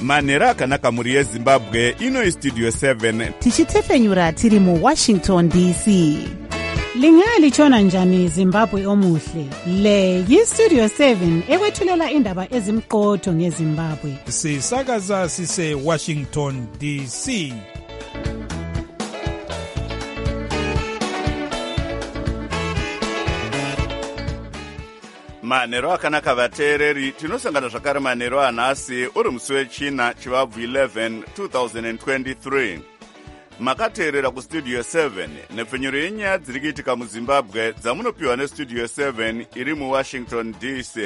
manhero akanaka mhuri yezimbabwe. Ino Studio 7 tichitefenyura tiri muWashington DC. Lingalitshona njani Zimbabwe omuhle? Le yiStudio 7 ekwethulela indaba ezimqotho ngeZimbabwe. Sisakaza sise Washington DC. manhero akanaka vateereri, tinosangana zvakare manhero anhasi uri musi wechina chivabvu 11 2023. Makateerera kuStudio 7 nepfenyuro yenyaya dziri kuitika muZimbabwe dzamunopiwa neStudio 7 iri muWashington DC.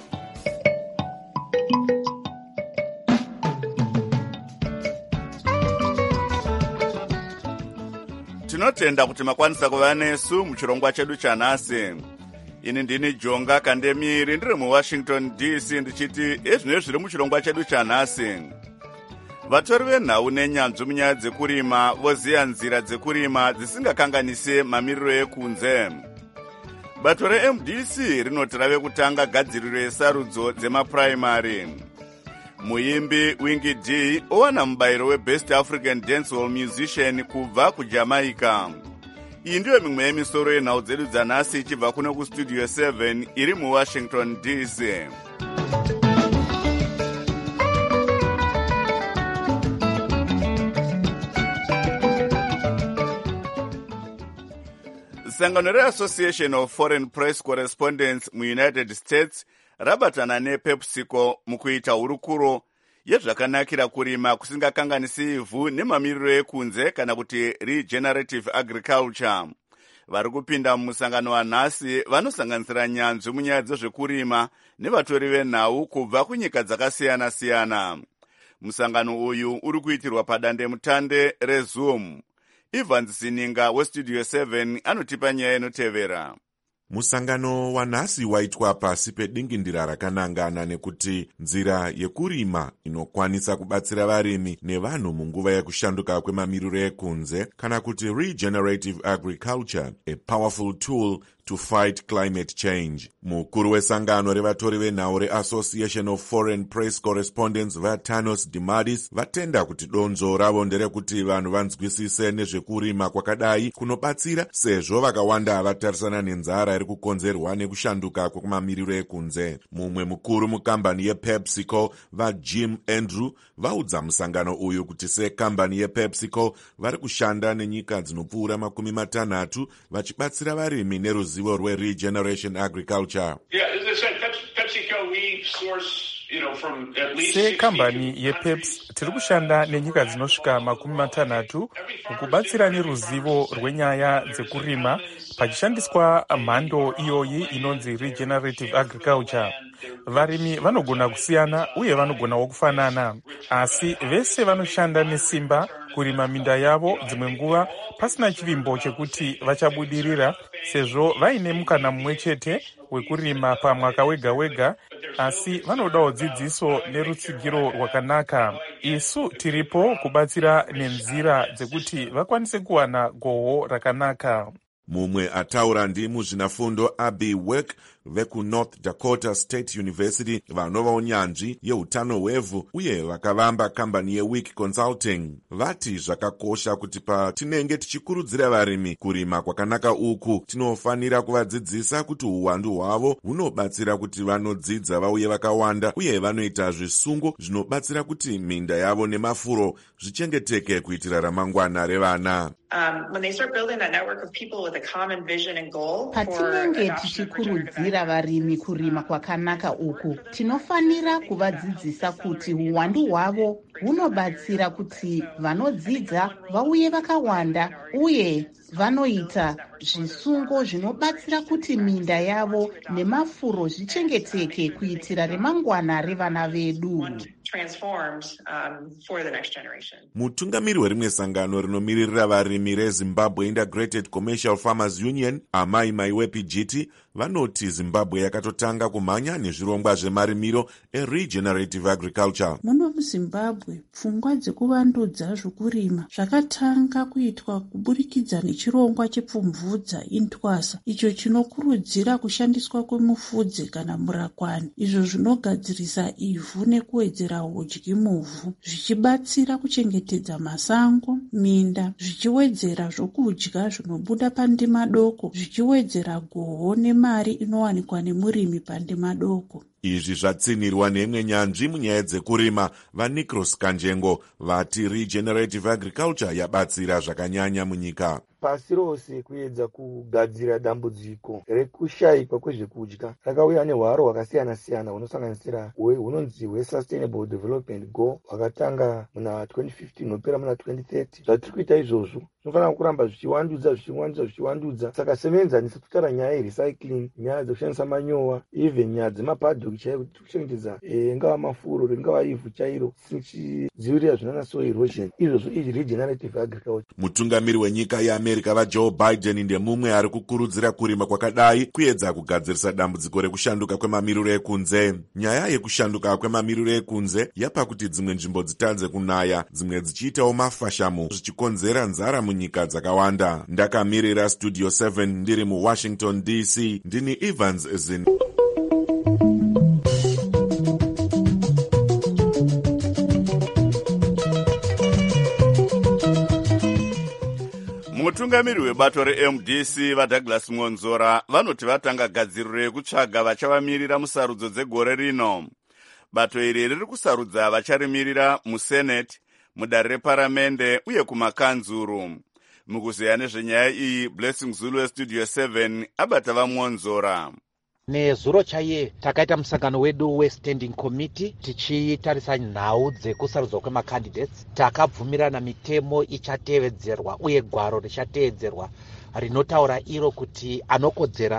Tinotenda kuti makwanisa kuva nesu muchirongwa chedu chanhasi. Ini ndini Jonga Kandemiri ndiri muWashington DC ndichiti ezvinezvi zviri muchirongwa chedu chanhasi. Vatori venhau nenyanzvi munyaya dzekurima voziya nzira dzekurima dzisingakanganise mamiriro ekunze. Bato reMDC rinoti rave kutanga gadziriro yesarudzo dzemapuraimari. Muimbi Wingy D owana mubayiro weBest African Dancehall Musician kubva kuJamaica. Iyi ndiyo mimwe yemisoro yenhau dzedu dzanhasi ichibva kuno kuStudio 7 iri muWashington DC. Sangano reAssociation of Foreign Press Correspondents muUnited States rabatana nePepsiCo mukuita hurukuro yezvakanakira kurima kusingakanganisi ivhu nemamiriro ekunze kana kuti regenerative agriculture. Vari kupinda mumusangano wanhasi vanosanganisira nyanzvi munyaya dzezvekurima nevatori venhau kubva kunyika dzakasiyana-siyana. Musangano uyu uri kuitirwa padandemutande reZoom. Evans Sininga weStudio 7 anotipa nyaya inotevera. Musangano wanhasi waitwa pasi pedingindira rakanangana nekuti nzira yekurima inokwanisa kubatsira varimi nevanhu munguva yekushanduka kwemamiriro ekunze kana kuti regenerative agriculture, a powerful tool to fight climate change. Mukuru wesangano revatori venhau reAssociation of Foreign Press Correspondents vaThanos Dimadis vatenda kuti donzo ravo nderekuti vanhu vanzwisise nezvekurima kwakadai kunobatsira sezvo vakawanda vatarisana nenzara iri kukonzerwa nekushanduka kwemamiriro ekunze. Mumwe mukuru mukambani yePepsiCo vaJim Andrew vaudza musangano uyu kuti sekambani yePepsiCo vari kushanda nenyika dzinopfuura 60 vachibatsira varimi neruzivo rweregeneration agriculture. Sekambani yePeps tiri kushanda nenyika dzinosvika 60 mukubatsira neruzivo rwenyaya dzekurima pachishandiswa mhando iyoyi inonzi regenerative agriculture. Varimi vanogona kusiyana uye vanogonawo kufanana, asi vese vanoshanda nesimba kurima minda yavo dzimwe nguva pasina chivimbo chekuti vachabudirira sezvo vaine mukana mumwe chete wekurima pamwaka wega-wega, asi vanodawo dzidziso nerutsigiro rwakanaka. Isu tiripo kubatsira nenzira dzekuti vakwanise kuwana gohwo rakanaka. Mumwe ataura ndimuzvinafundo Abby Work vekuNorth Dakota State University vanova unyanzvi yeutano hwevhu uye vakavamba kambani yeWeek Consulting. Vati zvakakosha kuti patinenge tichikurudzira varimi kurima kwakanaka uku tinofanira kuvadzidzisa kuti uwandu hwavo hunobatsira kuti vanodzidza vauye vakawanda uye vanoita zvisungo zvinobatsira kuti minda yavo nemafuro zvichengeteke kuitira ramangwana revana. When they start building that network of people with a common vision and goal patinenge tichikurudzira varimi kurima kwakanaka uku tinofanira kuvadzidzisa kuti uwandu hwavo hunobatsira kuti vanodzidza vauye vakawanda uye vanoita zvisungo zvinobatsira kuti minda yavo nemafuro zvichengeteke kuitira remangwana revana vedu. Mutungamiri werimwe sangano rinomiririra varimi reZimbabwe Integrated Commercial Farmers Union Amai Maiwepi Jiti vanoti Zimbabwe yakatotanga kumhanya nezvirongwa zvemarimiro eregenerative agriculture. Muno muZimbabwe pfungwa dzekuvandudza zvokurima zvakatanga kuitwa kuburikidza nechirongwa chepfumvudza intwasa icho chinokurudzira kushandiswa kwemufudze kana murakwani izvo zvinogadzirisa ivhu nekuwedzera udyi muvhu, zvichibatsira kuchengetedza masango, minda, zvichiwedzera zvokudya zvinobuda pandima doko, zvichiwedzera goho nemari inowanikwa nemurimi pandima doko. Izvi zvatsinirwa neimwe nyanzvi munyaya dzekurima vaNicros Kanjengo vati regenerative agriculture yabatsira zvakanyanya munyika. Pasi rose kuedza kugadzira dambudziko rekushayikwa kwezvekudya rakauya nehwaro hwakasiyana-siyana hunosanganisira hunonzi hweSustainable Development Goal hwakatanga muna 2015 hunopera muna 2030. Zvatiri kuita izvozvo zvinofanira kuramba zvichiwandudza. Saka semuenzanisa kutaura nyaya yerecycling, nyaya dzekushandisa manyowa, even nyaya dzemapadhock chaiwo kuchengetedza ingava mafuro ringava ivhu chairo tichidzivirira zvinana soil erosion. Izvozvo regenerative agriculture. Mutungamiri wenyika yeAmerika vaJoe Biden ndemumwe ari kukurudzira kurima kwakadai kuedza kugadzirisa dambudziko rekushanduka kwemamiriro ekunze. Nyaya yekushanduka kwemamiriro ekunze yapa kuti dzimwe nzvimbo dzitanze kunaya, dzimwe dzichiitawo mafashamu zvichikonzera nzara munyika dzakawanda. Ndakamirira Studio 7 ndiri muWashington DC, ndini Evans Zin. mutungamiri webato reMDC vaDouglas Mwonzora vanoti vatanga gadziriro yekutsvaga vachavamirira musarudzo dzegore rino. Bato iri riri kusarudza vacharimirira museneti, mudare reparamende uye kumakanzuru. Mukuzeya nezvenyaya iyi, Blessing Zulu weStudio 7 abata vaMwonzora. Nezuro chaiye takaita musangano wedu weStanding Committee tichitarisa nhau dzekusarudzwa kwemacandidates. Takabvumirana mitemo ichatevedzerwa uye gwaro richatevedzerwa rinotaura iro kuti anokodzera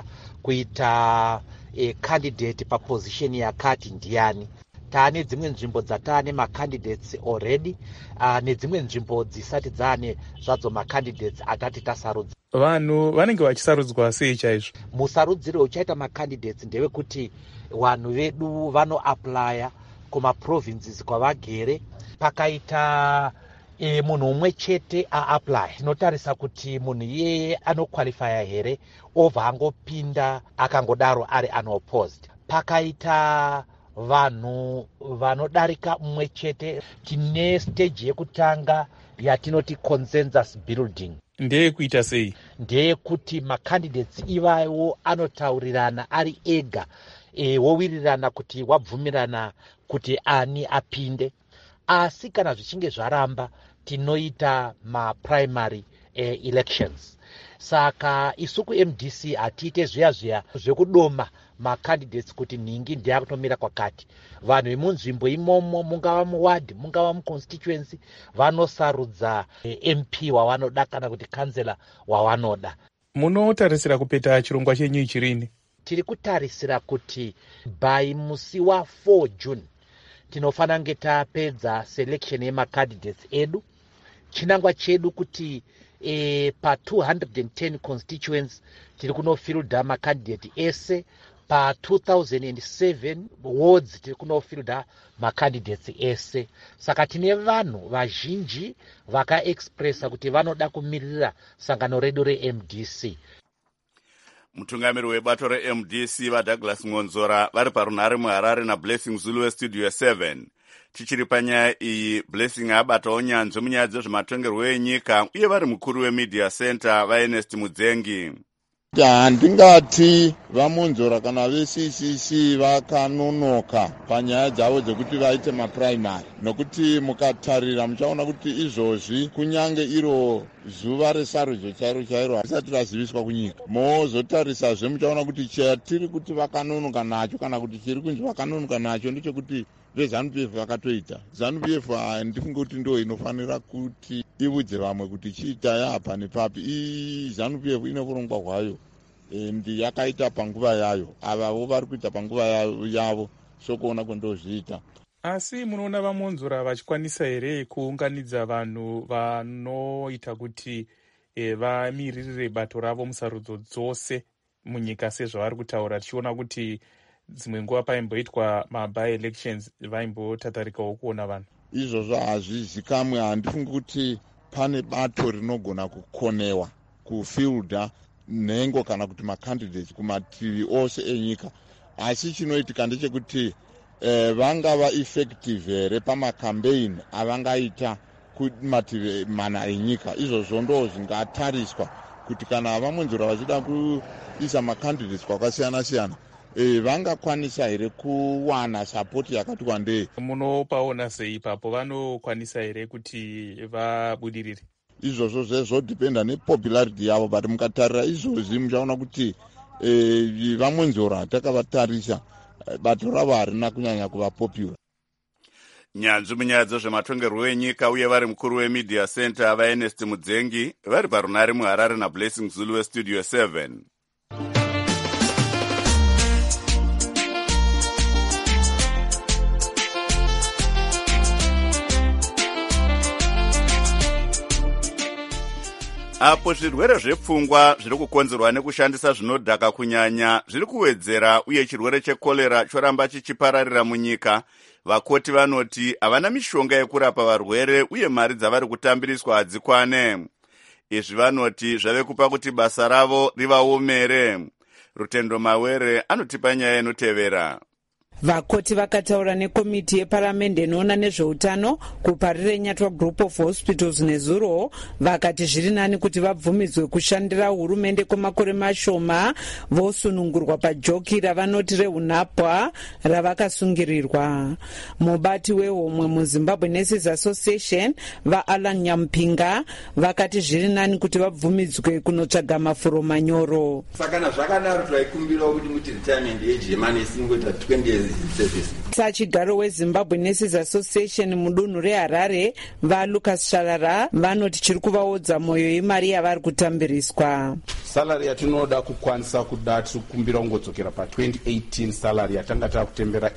kuita candidate paposition yakati ndiani. Taane dzimwe nzvimbo dzataane macandidates already, nedzimwe nzvimbo dzisati dzaane zvadzo macandidates atati tasarudza. Vanhu vanenge vachisarudzwa sei chaizvo? Musarudziro uchaita macandidates ndewekuti vanhu vedu vanoaplya kumaprovinces kwavagere. Pakaita munhu umwe chete aapply, tinotarisa kuti munhu iyeye anoqualifya here obva angopinda akangodaro ari unopposed. Pakaita vanhu vanodarika umwe chete, tine stage yekutanga yatinoti consensus building. Ndeye kuita sei? Ndeye kuti macandidates ivayo anotaurirana ari ega, wowirirana kuti wabvumirana kuti ani apinde. Asi kana zvichinge zvaramba tinoita maprimary elections. Saka isu kuMDC hatiite zviya zvekudoma macandidates kuti ningi ndiyakutomira kwakati. Vanhu vemunzvimbo imomo, mungava muward, mungava muconstituency, vanosarudza MP wavanoda kana kuti kansela wavanoda. Munotarisira kupeta chirongwa chenyu chirini? Tiri kutarisira kuti by musi wa4 June tinofanira kunge tapedza selection yemacandidates edu. Chinangwa chedu kuti pa 210 constituents tiri kunofilda macandidate ese. Pa 2007 wards tiri kunofilda macandidates ese. Saka tine vanhu vazhinji vakaexpressa kuti vanoda kumirira sangano redu reMDC. Mutungamiri webato reMDC vaDouglas Mwonzora vari parunhare muHarare naBlessing Zulu weStudio 7. Tichiri panyaya iyi, Blessing abatawo nyanzvi munyaya dzezvematongerwo enyika uye vari mukuru weMedia Center vaErnest Mudzengi. Handingati vaMwonzora kana veCCC vakanonoka panyaya dzavo dzekuti vaite maprimary, nokuti mukatarira muchaona kuti izvozvi kunyange iro zuva resarudzo chairo risati raziviswa kunyika. Mozotarisazve muchaona kuti chatiri kuti vakanonoka nacho kana kuti chiri kunzi vakanonoka nacho ndechekuti veZANU-PF vakatoita. ZANU-PF ndifunge kuti ndo inofanira kuti iudze vamwe kuti chiitai apa nepapi. ZANU-PF ine kurongwa kwayo ndi yakaita panguva yayo, avavo vari kuita panguva yavo, sokuona kwendozviita. Asi munoona vaMwonzora vachikwanisa here kuunganidza vanhu vanoita kuti vamiririre bato ravo musarudzo dzose munyika sezvavari kutaura, tichiona kuti dzimwe nguva paimboitwa maby elections vaimbotatarikawo kuona vanhu? Izvozvo hazvizikamwe. Handifungi kuti pane bato rinogona kukonewa kufilda nhengo kana kuti macandidates kumativi ose enyika. Asi chinoitika ndechekuti vangava effective here pamakampeini avangaita kumativi mana enyika. Izvozvo ndo zvingatariswa kuti kana vamunzura vachida kuisa macandidates kwakasiyana-siyana vangakwanisa here kuwana sapoti yakati wandei. Munopaona sei ipapo vanokwanisa here kuti vabudirire? Izvozvo zvezvodhipenda nepopularity yavo, but mukatarira izvozvi muchaona kuti vamunzura takavatarisa bato ravo harina kunyanya kuva popular. Nyanzvi munyaya dzezvematongerwo enyika uye vari mukuru wemedia center vaErnest Mudzengi vari parunare muHarare naBlessing Zulu westudio 7. Apo zvirwere zvepfungwa zviri kukonzerwa nekushandisa zvinodhaka kunyanya zviri kuwedzera uye chirwere chekorera choramba chichipararira munyika, vakoti vanoti havana mishonga yekurapa varwere uye mari dzavari kutambiriswa hadzikwane. Izvi vanoti zvave kupa kuti basa ravo rivaomere. Rutendo Mawere anotipa nyaya inotevera. Vakoti vakataura nekomiti yeparamende inoona nezveutano kuparire Nyatwa Group of Hospitals nezuro vakati zviri nani kuti vabvumidzwe kushandira hurumende kwemakore mashoma vosunungurwa pajoki ravanoti reunhapwa ravakasungirirwa. Mubati wehomwe muZimbabwe Nurses Association vaAlan Nyampinga vakati zviri nani kuti vabvumidzwe kunotsvaga mafuro manyoro. Sakana zvakanaro twaikumbirawo kuti muti retirement age yemanesi ingoita 20 years. Sachigaro weZimbabwe Nurses Association mudunhu reHarare vaLucas Sharara vanoti chiri kuvaodza mwoyo yemari yavari kutambiriswa. Salary yatinoda kukwanisa kuda tiri kukumbira kungodzokera pa2018 salary yatanga takutembera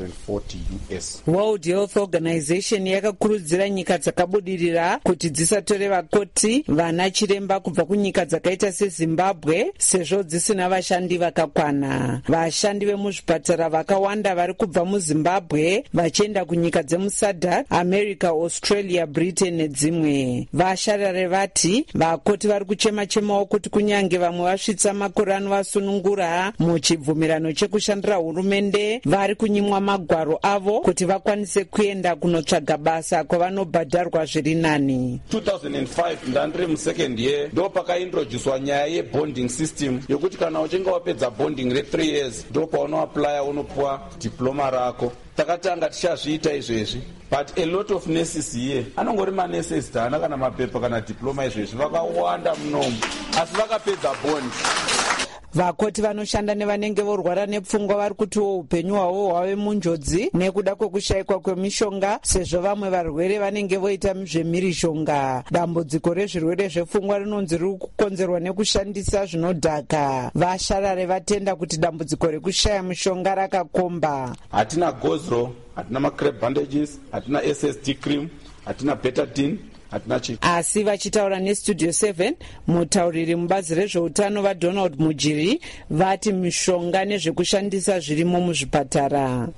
$840. World Health Organization yakakurudzira nyika dzakabudirira kuti dzisatore vakoti vana chiremba kubva kunyika dzakaita seZimbabwe sezvo dzisina vashandi vakakwana. Vashandi vemuzvipatara vakawanda vari kubva muZimbabwe vachienda kunyika dzemuSADC, America, Australia, Britain nedzimwe. Vasharare vati vakoti vari kuchema-chemawo kuti kunyange vamwe vasvitsa makore anovasunungura muchibvumirano chekushandira hurumende vari kunyimwa magwaro avo kuti vakwanise kuenda kunotsvaga basa kwavanobhadharwa zviri nani. 2005 ndandiri musecond year ndo pakaintroducwa nyaya yebonding system yokuti kana uchinge wapedza bonding re3 years ndo paunoaplya unopuwa diploma rako. Takatanga tichazviita izvezvi, but a lot of nurses here anongori manurses dana kana mapepa kana diploma izvezvi vakawanda munomu asi vakapedza bond. Vakoti vanoshanda nevanenge vorwara nepfungwa vari kutiwo upenyu hwavo hwave munjodzi nekuda kwekushayikwa kwemishonga sezvo vamwe varwere vanenge voita zvemhirishonga. Dambudziko rezvirwere zvepfungwa rinonzi riri kukonzerwa nekushandisa zvinodhaka. Vasharare vatenda kuti dambudziko rekushaya mishonga rakakomba. Hatina gozro, hatina macrep bandages, hatina SSD cream, hatina betadine. Asi vachitaura nestudio 7 mutauriri mubazi rezveutano vaDonald Mujiri vati mishonga nezvekushandisa zvirimo muzvipatara.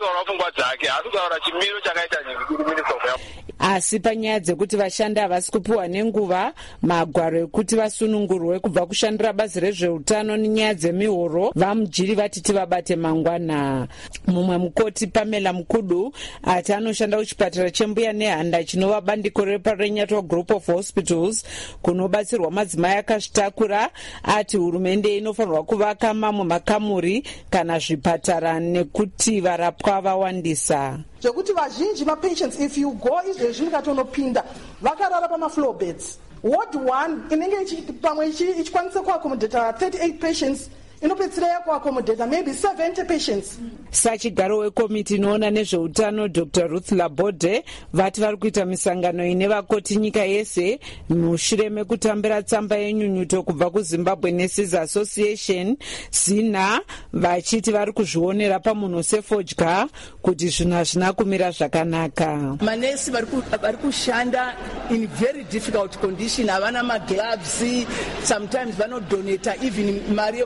Asi panyaya dzekuti vashandi havasi kupiwa nenguva, magwaro ekuti vasunungurwe kubva kushandira bazi rezveutano nenyaya dzemihoro, vaMujiri vati tivabate mangwana. Mumwe mukoti Pamela Mukudu ati anoshanda kuchipatara cheMbuya neHanda chinova bandiko reNyatwa Group of Hospitals kunobatsirwa madzimai akazvitakura, ati hurumende inofanirwa kuvaka mamwe makamuri kana zvipatara nekuti varapwa vawandisa. Zvekuti vazhinji mapatients if you go izvezvi ndikatonopinda vakarara pamafloor beds. Ward 1 inenge pamwe ichikwanisa kuaccommodata 38 patients inopedzisira yakuaccommodata maybe 70 patients. Sachigaro wekomiti inoona nezveutano Dr. Ruth Labode vati vari kuita misangano ine vakoti nyika yese mushure mekutambira tsamba yenyunyuto kubva kuZimbabwe Nurses Association zina vachiti vari kuzvionera pamunhu sefodya kuti zvinhu hazvina kumira zvakanaka. Manesi vari kushanda in very difficult condition, havana magloves, sometimes vanodonata even mari yekuti vatenge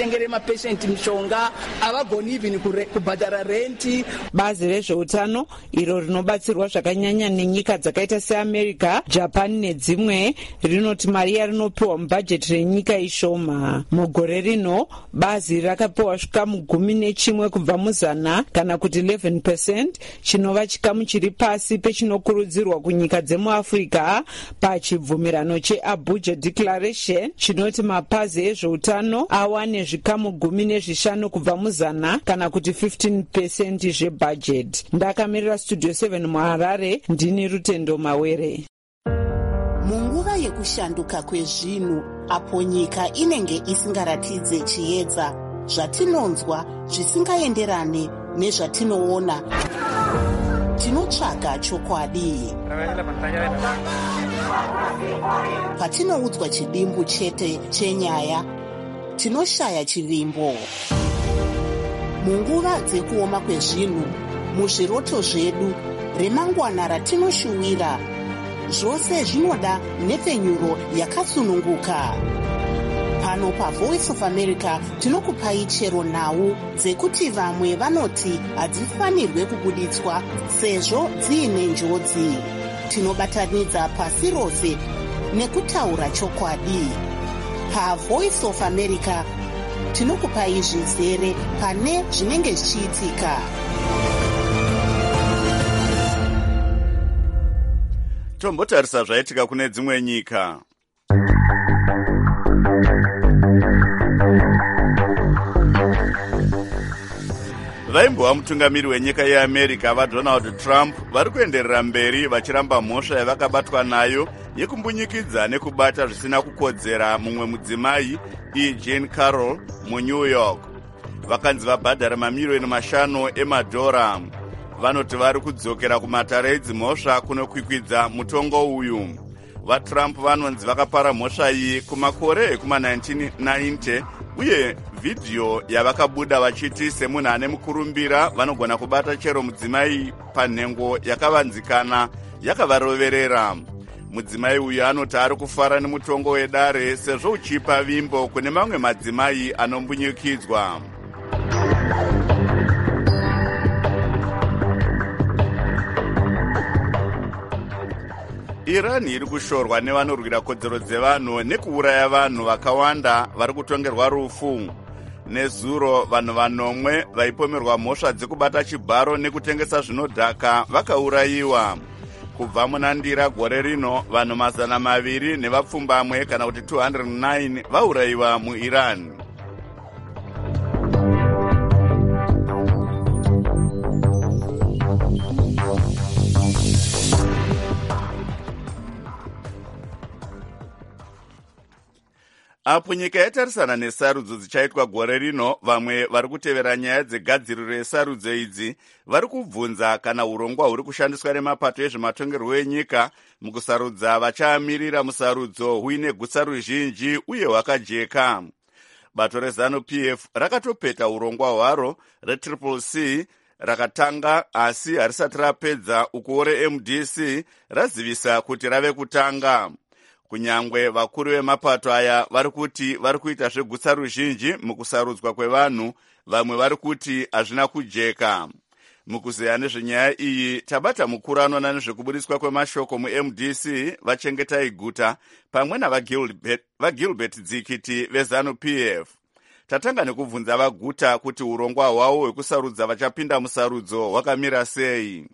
kutengere mapeshenti mishonga, havagoni even kubhadhara renti. Bazi rezveutano iro rinobatsirwa zvakanyanya nenyika dzakaita seAmerica, Japan nedzimwe rinoti mari yarinopiwa mubhajeti renyika ishoma. Mugore rino bazi rakapiwa zvikamu 11 kubva muzana kana kuti 11%, chinova chikamu chiri pasi pechinokurudzirwa kunyika dzemuAfrica pachibvumirano cheAbuja Declaration chinoti mapazi ezveutano awane zvikamu 15 kubva muzana kana kuti 15% zvebhajeti. Ndakamirira Studio 7 muHarare, ndini Rutendo Mawere. Munguva yekushanduka kwezvinhu, apo nyika inenge isingaratidze chiedza, zvatinonzwa zvisingaenderane nezvatinoona, tinotsvaga chokwadi. Patinoudzwa chidimbu chete chenyaya, tinoshaya chivimbo. Munguva dzekuoma kwezvinhu, muzviroto zvedu, remangwana ratinoshuwira, zvose zvinoda nhepfenyuro yakasununguka. Pano paVoice of America tinokupai chero nhau dzekuti vamwe vanoti hadzifanirwe kubuditswa sezvo dziine njodzi. Tinobatanidza pasi rose nekutaura chokwadi. PaVoice of America tinokupai zvizere pane zvinenge zvichiitika. Tombotarisa zvaitika kune dzimwe nyika. Vaimbova mutungamiri wenyika yeAmerica vaDonald Trump vari kuenderera mberi vachiramba mhosva yavakabatwa nayo yekumbunyikidza nekubata zvisina kukodzera mumwe mudzimai Jean Carroll muNew York. Vakanzi vabhadhara mamiliyoni 5 emadhora. Vanoti vari kudzokera kumatare edzimhosva kunokwikwidza mutongo uyu. VaTrump vanonzi vakapara mhosva iyi kumakore ekuma1990 uye vhidhiyo yavakabuda vachiti semunhu ane mukurumbira vanogona kubata chero mudzimai panhengo yakavanzikana yakavaroverera. Mudzimai uyu anoti ari kufara nemutongo wedare sezvo uchipa vimbo kune mamwe madzimai anombunyikidzwa. Iran iri kushorwa nevanorwira kodzero dzevanhu nekuuraya vanhu vakawanda vari kutongerwa rufu. Nezuro vanhu 9 vaipomerwa mhosva dzekubata chibharo nekutengesa zvinodhaka vakaurayiwa. Kubva munandira gore rino vanhu 200 nevapfumbamwe kana kuti 209 vaurayiwa muIran. Apo nyika yatarisana nesarudzo dzichaitwa gore rino, vamwe vari kutevera nyaya dzegadziriro yesarudzo idzi vari kubvunza kana urongwa huri kushandiswa nemapato ezvematongerwo enyika mukusarudza vachaamirira musarudzo huine gutsa ruzhinji uye hwakajeka. Bato reZANU-PF rakatopeta urongwa hwaro reCCC rakatanga asi harisati rapedza, uko reMDC razivisa kuti rave kutanga. Kunyangwe vakuru vemapato aya vari kuti vari kuita zvegutsa ruzhinji mukusarudzwa kwevanhu, vamwe vari kuti hazvina kujeka. Mukuzeya nezvenyaya iyi tabata mukuru anoona nezvekubudiswa kwemashoko muMDC Vachengetai Guta pamwe navaGilbert Dzikiti veZANU-PF. Tatanga nekubvunza vaGuta kuti urongwa hwavo hwekusarudza vachapinda musarudzo hwakamira sei.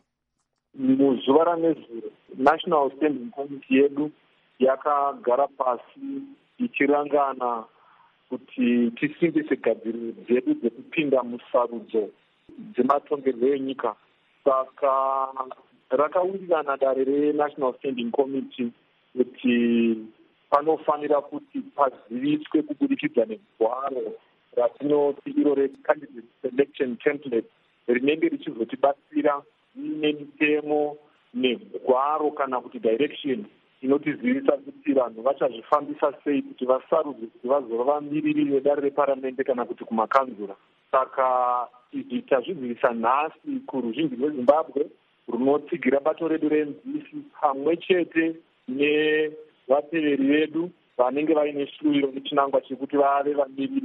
Muzuva ranezuro National Standing Committee yedu yakagara pasi ichirangana kuti tisimbise gadziriro dzedu dzekupinda musarudzo dzematongerwo enyika. Saka rakawirirana dare reNational Standing Committee kuti panofanira kuti paziviswe kubudikidza negwaro ratinoti iro recandidate selection template rinenge richizotibatsira nemitemo negwaro kana kuti direction inotizivisa kuti vanhu vachazvifambisa sei kuti vasarudze kuti vazova vamiriri vedare reparamende kana kuti kumakanzura. Saka izvi tazvizivisa nhasi kuruzhinji rweZimbabwe runotsigira bato redu reMDC pamwe chete nevateveri vedu vanenge vaine shuviro nechinangwa chekuti vave vamiriri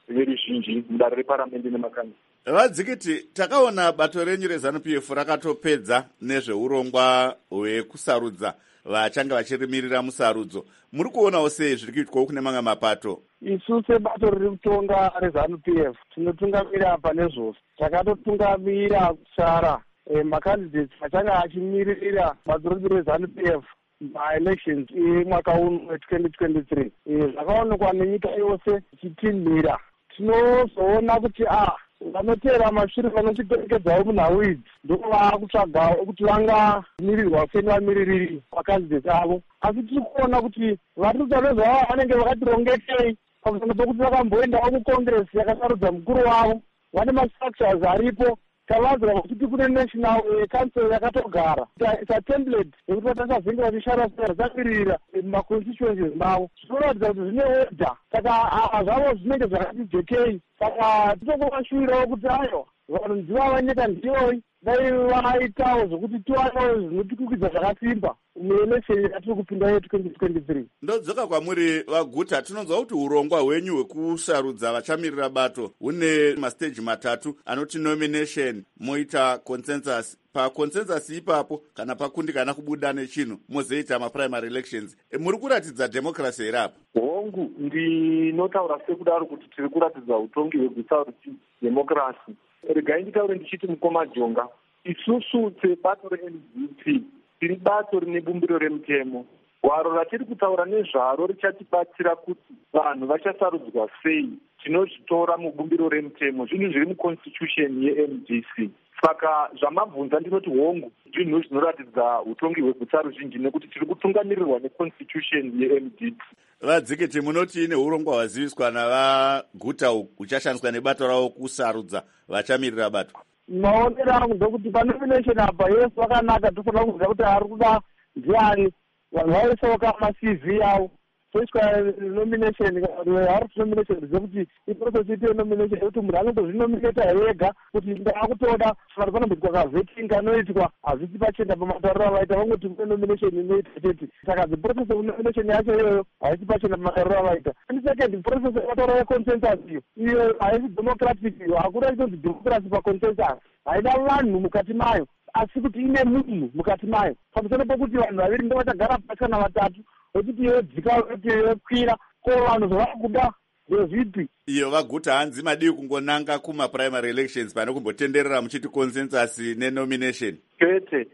veruzhinji mudare reparamende nemakanyi. Vadzikiti, takaona bato renyu reZANU-PF rakatopedza nezveurongwa hwekusarudza vachanga vachirimirira musarudzo. Muri kuonawo sei zviri kuitwawo kune mamwe mapato? Isu sebato riri kutonga reZANU-PF tinotungamira pane zvose. Takatotungamira kusara makandidates achanga achimiririra bato redu reZANU-PF maelections emwaka uno we2023. Zvakaonekwa nenyika yose ichitinhira. Tinozoona kuti vanotera mashure vanochiperekedzawo munhau idzi ndoko vaakutsvagawo kuti vangamirirwa seni vamiririri vakandidates avo. Asi tiri kuona kuti vatutsa vezvavo vanenge vakatirongekei pamusana pokuti vakamboendawo mucongress yakasarudza mukuru wavo. Vane mastructures aripo. Tavanzira kuti kune national council yakatogara ita template yekuti vatasazenge vachishara sei vasamirira mumaconstituencies mavo. Zvinoratidza kuti zvine order. Saka zvavo zvinenge zvakatijekei. Saka titongovashuvirawo kuti ayo vanhu ndivava nyika ndiyoyi dai vaitawo zvokuti tiwanewo zvinotikukidza zvakasimba muelection yatiri kupinda ye2023. Ndodzoka kwamuri vaguta, tinonzwa kuti urongwa hwenyu hwekusarudza vachamirira bato hune mastage matatu anoti nomination, moita consensus. PaConsensus ipapo kana pakundikana kubuda nechinhu mozoita maprimary elections. Muri kuratidza democracy here apo? Hongu, ndinotaura sekudaro kuti tiri kuratidza utongi hweguta kuti democracy. Regai nditaure ndichiti mukoma Jonga, isusu sebato reNDP tiri bato rine bumbiro remutemo. Hwaro ratiri kutaura nezvaro richatibatsira kuti vanhu vachasarudzwa sei tinozvitora mubumbiro remutemo, zvinhu zviri muconstitution yeMDC. Saka zvamabvunza ndinoti hongu zvinhu zvinoratidza utongi hweguta ruzhinji nekuti tiri kutungamirirwa neconstitution yeMDC. Vadzikiti, munoti neurongwa hwaziviswa navaguta huchashandiswa nebato ravo kusarudza vachamirira bato? Maonero angu ndokuti panomination apa yese vakanaka, tofanira kuziva kuti ari kuda ndiani. Vanhu vavesawo kama-CV avo toiswa nomination, hari kuti nomination dzekuti iprocess ite nomination yekuti munhu anotozvinominata ega kuti ndaakutoda kana panomboitwa kavetting anoitwa hazvisi pachena pamatariro avaita, vangoti kune nomination inoita chete. Saka the process of nomination yacho iyoyo haisi pachena pamatariro avaita. And second, process yematauro yeconsensus iyo haisi democratic, iyo hakuna itonzi democracy paconsensus, haina vanhu mukati mayo asi kuti ine munhu mukati mayo. Pamusoro pokuti vanhu vaviri ndo vachagara pasi kana vatatu vechiti yodzika kuti yokwira ko vanhu zvavari kuda ndezvipi. Iyo vaguta hanzi madivi kungonanga kumaprimary elections pane kumbotenderera muchiti consensus nenomination. Kwete,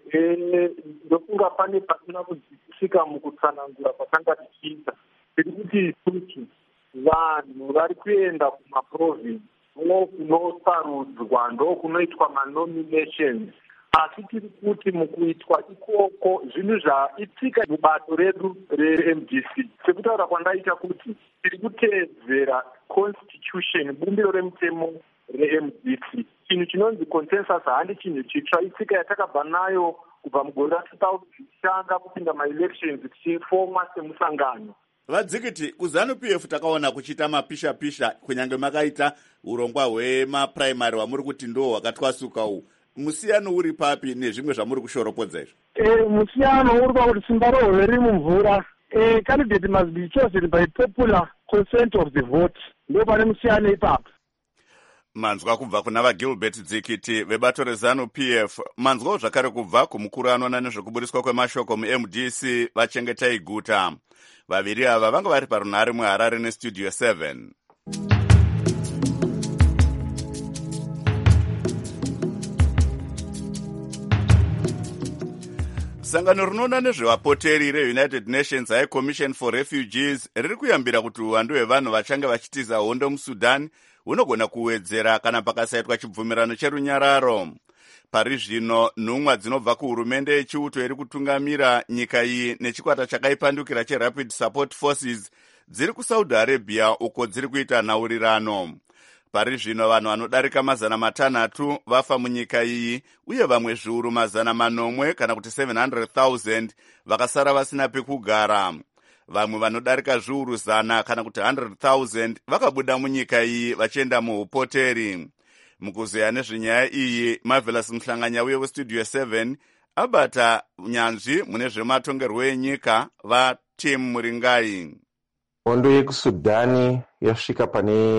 ndofunga pane pasina kusvika mukutsanangura patanga tichiita. Tiri kuti isusu vanhu vari kuenda kumaprovince kunosarudzwa ndo kunoitwa manominations. Asi tiri kuti mukuitwa ikoko zvinhu zvaitsika mubato redu reMDC. Sekutaura kwandaita kuti tiri kuteedzera constitution, bumbiro remutemo reMDC. Chinhu chinonzi consensus handi chinhu chitsva, itsika yatakabva nayo kubva mugore ra2000 tichitanga kupinda maelections tichifoma semusangano. Vadzikiti, kuZANU-PF takaona kuchiita mapisha-pisha kunyange makaita urongwa hwemaprimary hwamuri kuti ndo hwakatwasuka uhu. Musiyano uri papi nezvimwe zvamuri kushoropodza izvo? Musiyano uri pakuti simba rohwe riri mumvura. Candidate must be chosen by popular consent of the vote. Ndo pane musiyano ipapo. Manzwa kubva kuna vaGilbert Dzikiti vebato reZANU-PF. Manzwawo zvakare kubva kumukuru anoona nezvekuburiswa kwemashoko muMDC Vachengetai Guta. Vaviri ava vanga vari parunhare muHarare neStudio 7. Sangano rinoona nezvevapoteri reUnited Nations High Commission for Refugees riri kuyambira kuti uwandu hwevanhu vachange vachitiza hondo muSudan hunogona kuwedzera kana pakasaitwa chibvumirano cherunyararo. Pari zvino nhumwa dzinobva kuhurumende yechiuto iri kutungamira nyika iyi nechikwata chakaipandukira cheRapid Support Forces dziri kuSaudi Arabia uko dziri kuita nhaurirano. Pari zvino vanhu vanodarika 600 vafa munyika iyi uye vamwe zviuru 800 kana kuti 700,000 vakasara vasina pekugara. Vamwe vanodarika zviuru 100 kana kuti 100,000 vakabuda munyika iyi vachienda muupoteri. Mukuzeya nezvenyaya iyi, Marvelous Mhlanganya uye weStudio 7 abata nyanzvi mune zvematongerwo enyika vaTim Muringai. Hondo yekusudhani yasvika pane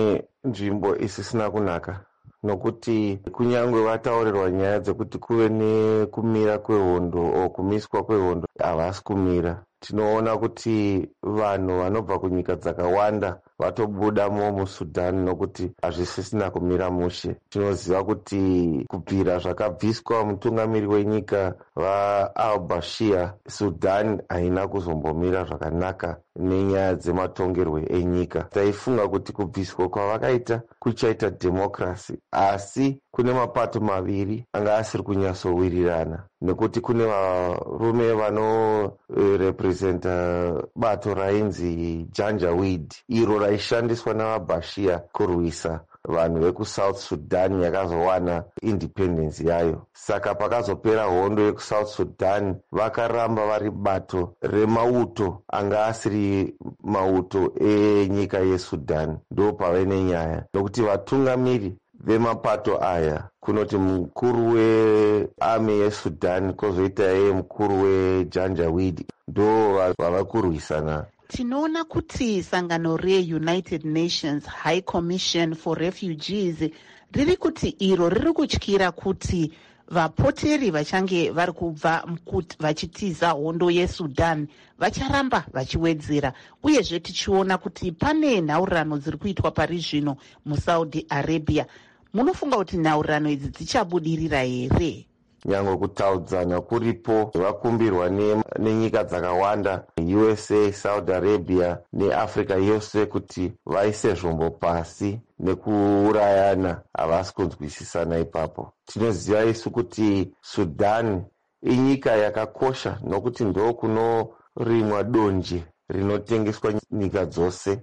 nzvimbo isisina kunaka, nokuti kunyangwe vataurirwa nyaya dzekuti kuve nekumira kwehondo o kumiswa kwehondo havasi kumira. Tinoona kuti vanhu vanobva kunyika dzakawanda vatobudamo muSudan nokuti hazvisisina kumira mushe. Tinoziva kuti kubvira zvakabviswa mutungamiri wenyika vaal-Bashir, Sudan haina kuzombomira zvakanaka nenyaya dzematongerwe enyika. Taifunga kuti kubviswa kwavakaita kuchaita dhemokrasi, asi kune mapato maviri anga asiri kunyatsowirirana, nekuti kune varume vanorepresenta bato rainzi Janjaweed, iro raishandiswa navaBashir kurwisa vanhu vekuSouth Sudan yakazowana independence yayo. Saka pakazopera hondo yekuSouth Sudan, vakaramba vari bato remauto anga asiri mauto enyika yeSudan. Ndo pave nenyaya, nokuti vatungamiri vemapato aya kunoti mukuru wearmy yeSudan kozoita yeye mukuru weJanjaweed ndo vava kurwisana. Tinoona kuti sangano reUnited Nations High Commission for Refugees riri kuti iro riri kutyira kuti vapoteri vachange vari kubva vachitiza hondo yeSudan vacharamba vachiwedzera, uyezve tichiona kuti pane nhaurirano dziri kuitwa pari zvino muSaudi Arabia. Munofunga kuti nhaurirano idzi dzichabudirira here? Nyange kutaudzana kuripo vakumbirwa nenyika dzakawanda, USA, Saudi Arabia neAfrica yose kuti vaise zvombo pasi nekuurayana, havasi kunzwisisana ipapo. Tinoziva isu kuti Sudan inyika yakakosha nokuti ndo kunorimwa donje rinotengeswa nyika dzose,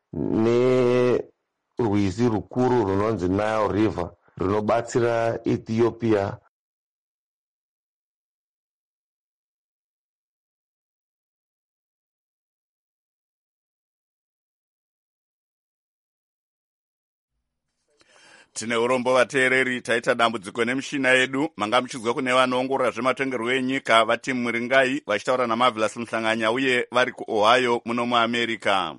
nerwizi rukuru runonzi Nile River runobatsira Ethiopia Tine urombo vateereri, taita dambudziko nemishina yedu. Manga muchizwa kune vanoongorora zvematongerwo enyika vati Muringai vachitaura naMarvelous Muhlanganya uye vari kuOhio muno muAmerica.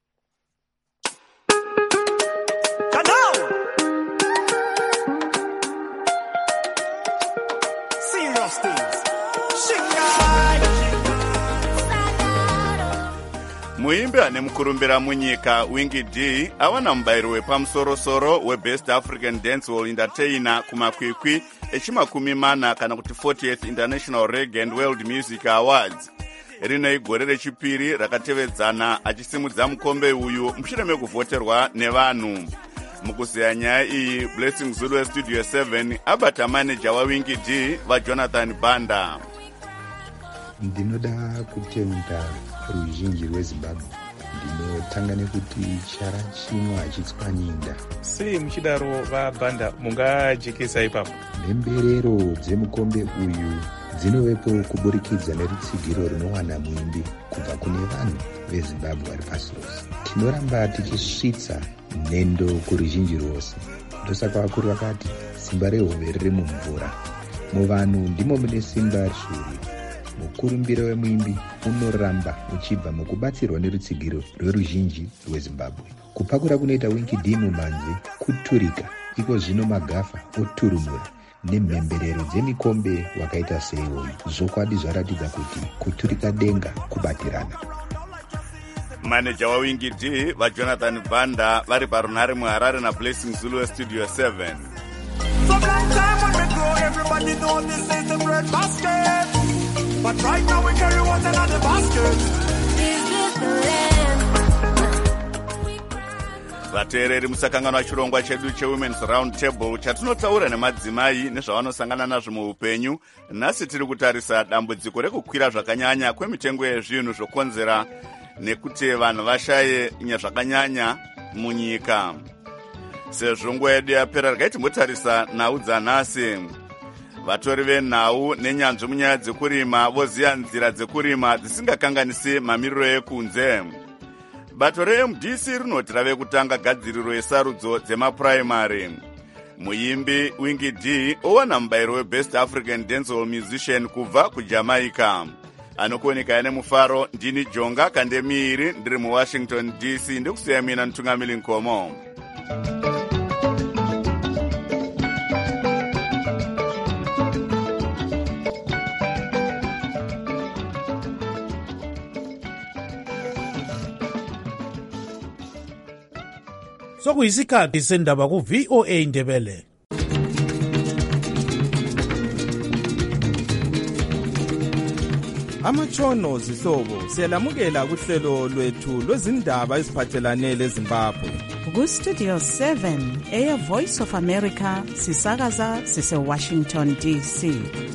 Muimbi ane mukurumbira munyika Wingy D awana mubayiro wepamusoro-soro weBest African Dancehall Entertainer kumakwikwi echimakumi-mana kana kuti 40th International Reggae and World Music Awards. Rino igore rechipiri rakatevedzana achisimudza mukombe uyu mushure mekuvhoterwa nevanhu. Mukuzeya nyaya iyi, Blessing Zulu Studio 7 abata manager waWingy D vaJonathan Banda. Ndinoda kutenda ruzhinji rweZimbabwe. Ndinotanga nekuti chara chino hachitswanyinda. Sei muchidaro vaBanda mungajekesa ipapo? Mhemberero dzemukombe uyu dzinovepo kuburikidza nerutsigiro runowana muimbi kubva kune vanhu veZimbabwe vari pasi rose. Tinoramba tichisvitsa nhendo kuruzhinji rwose. Ndosaka vakuru vakati simba rehove riri mumvura. Muvanhu ndimo mune simba rishuri. Mukurumbiro wemuimbi unoramba uchibva mukubatsirwa nerutsigiro rweruzhinji rweZimbabwe. Kupakura kunoita Wingy D mumanzi kuturika, iko zvino magafa oturumura nemhemberero dzemikombe wakaita seiwoyu. Zvokwadi zvaratidza kuti kuturika denga kubatirana. Manager waWingy D vaJonathan Banda vari parunhare muHarare naBlessing Zulu Studio 7. But right now we carry water in the basket. Vateereri, musakanganwa chirongwa chedu cheWomen's Round Table chatinotaura nemadzimai nezvavanosangana nazvo muupenyu. Nhasi tiri kutarisa dambudziko rekukwira zvakanyanya kwemitengo yezvinhu zvokonzera nekuti vanhu vashaye zvakanyanya munyika. Sezvo nguva yedu yapera, regai timbotarisa nhau dzanhasi. Vatori venhau nenyanzvi munyaya dzekurima voziya nzira dzekurima dzisingakanganisi mamiriro ekunze. Bato reMDC rinoti rave kutanga gadziriro yesarudzo dzemapuraimari. Muimbi Wingy D owana mubayiro weBest African Dancehall Musician kubva kuJamaica. Anokuoneka ane mufaro. Ndini Jonga Kandemiri, ndiri muWashington DC, ndikusiya mina Ntungamili Nkomo. Sokuyisikhathi sendaba ku-VOA Indebele. Amatshono zihlobo siyalamukela kuhlelo lwethu lwezindaba eziphathelane leZimbabwe. Ku-Studio 7 Air Voice of America sisakaza sise-Washington DC.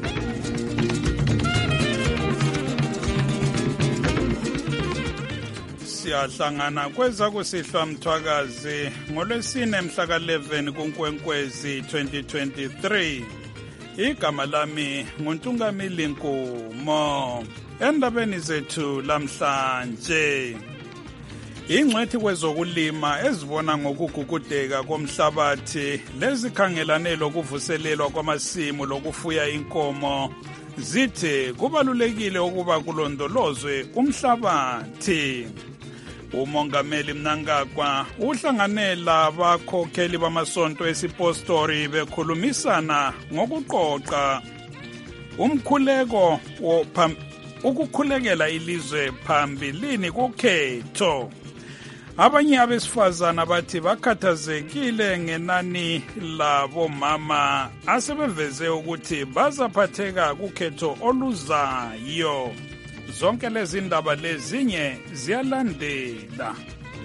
Siyahlangana kweza kusihlwa mthwakazi ngolwesine mhla ka-11 kuNkwenkwezi 2023. Igama lami nguNtungamili Nkumo. Endabeni zethu lamhlanje, ingcwethi kwezokulima ezibona ngokugugudeka komhlabathi lezikhangelane lokuvuselelwa kwamasimu lokufuya inkomo zithi kubalulekile ukuba kulondolozwe umhlabathi. Umongameli Mnangagwa uhlanganela abakhokheli bamasonto esipostori bekhulumisana ngokuqoqa umkhuleko ukukhulekela ilizwe phambilini kukhetho. Abanye abesifazana bathi bakhathazekile ngenani labomama asebeveze ukuthi bazaphatheka kukhetho oluzayo. Zonke lezi ndaba lezinye ziyalandela.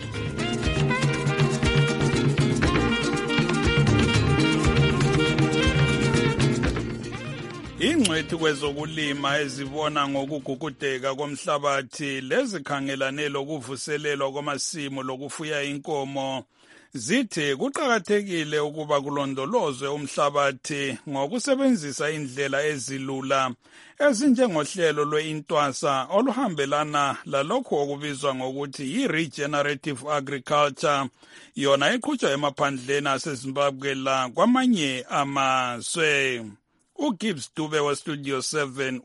Ingcwethi kwezokulima ezibona ngokugugudeka komhlabathi lezikhangelane lokuvuselelwa kwamasimu lokufuya inkomo zithi kuqakathekile ukuba kulondolozwe umhlabathi ngokusebenzisa indlela ezilula ezinjengohlelo lwe-intwasa oluhambelana lalokhu okubizwa ngokuthi yi-regenerative agriculture, yona eqhutshwa emaphandleni aseZimbabwe la kwamanye amazwe. uGibbs Dube weStudio 7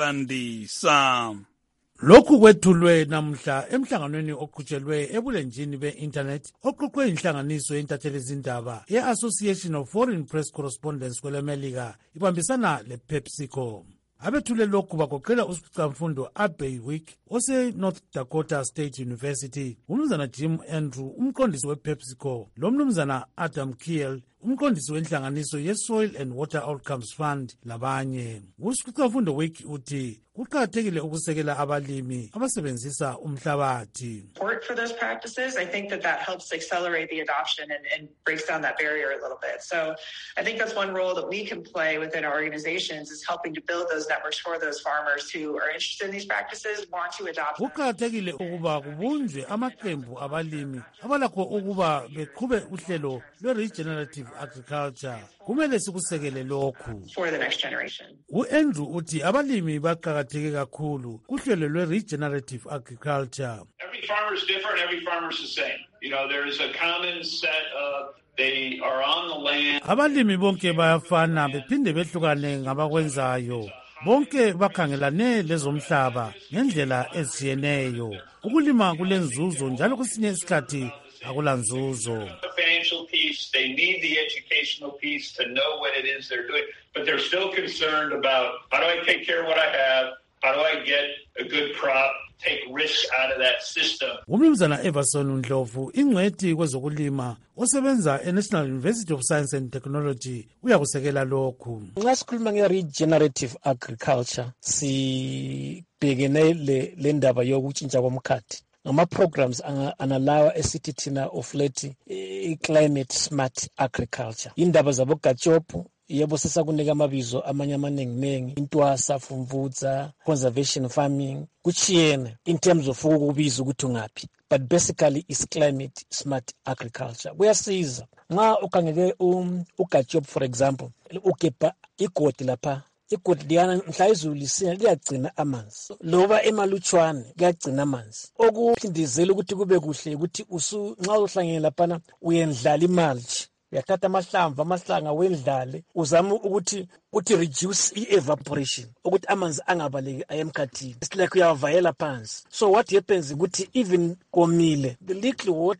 uyalandisa. Lokhu kwethulwe namhla emhlanganweni oqhutshelwe ebulenjini be-internet oqoqwe inhlanganiso yentatheli zindaba ye-Association of Foreign Press Correspondents kwelemelika ibambisana le-PepsiCo. Abethule lokhu bagoqela uSiqamfundo Abbey-Wick ose-North Dakota State University, umnumzana Jim Andrew, umqondisi we-PepsiCo, lomnumzana Adam Kiel, umqondisi wenhlanganiso ye-Soil and Water Outcomes Fund labanye. uSiqamfundo Wick uthi kuqakathekile ukusekela abalimi abasebenzisa umhlabathi. Support for those practices, I think that helps accelerate the adoption and breaks down that barrier a little bit. So I think that's one role that we can play within our organizations, is helping to build those networks for those farmers who are interested in these practices, want to adopt them. Kuqakathekile ukuba kubunjwe amaqembu abalimi abalakho ukuba beqhube uhlelo lwe-regenerative agriculture. Kumele sikusekele lokhu for the next generation. uAndrew uthi abalimi baqakatheke kakhulu kuhlelo lwe-regenerative agriculture. Every farmer is different, every farmer is the same. You know, there is a common set of, they are on the land. Abalimi bonke bayafana bephinde behlukane ngabakwenzayo. Bonke bakhangelane lezomhlaba ngendlela eziyeneyo. Ukulima kulenzuzo njalo kwesinye isikhathi akulanzuzo. The financial piece, they need the educational piece to know what it is they're doing, but they're still concerned about, how do I take care of what I have? How do I get a good crop? Take risk out of that system. Umnumzana Everson Ndlovu, ingcwethi kwezokulima osebenza eNational University of Science and Technology, uyakusekela lokhu. Nxa sikhuluma nge-regenerative agriculture sibhekene le ndaba yokutshintsha komkhathi. Ngama-programs analawa esithi thina of late i-climate smart agriculture. Indaba zabogatshophu yebo sesakunika amabizo amanye amaningi intwasa, fumvutsa, conservation farming, kuchiyene in terms of ukubiza ukuthi ungaphi, but basically is climate smart agriculture. Kuyasiza nxa ukhangele ugatshophu for example, ugebha igodi lapha, igodi liyana mhla izulu lisina liyagcina amanzi, loba emalutshwane kuyagcina amanzi, okuphindizela ukuthi kube kuhle ukuthi nxa uhlangene laphana uyendlala imalchi, uyathatha amahlanga wendlale uzama ukuthi reduce i-evaporation, ukuthi amanzi angabaleki ayemkhathini. It's like uyavayela phansi. So what happens ukuthi even komile, the little water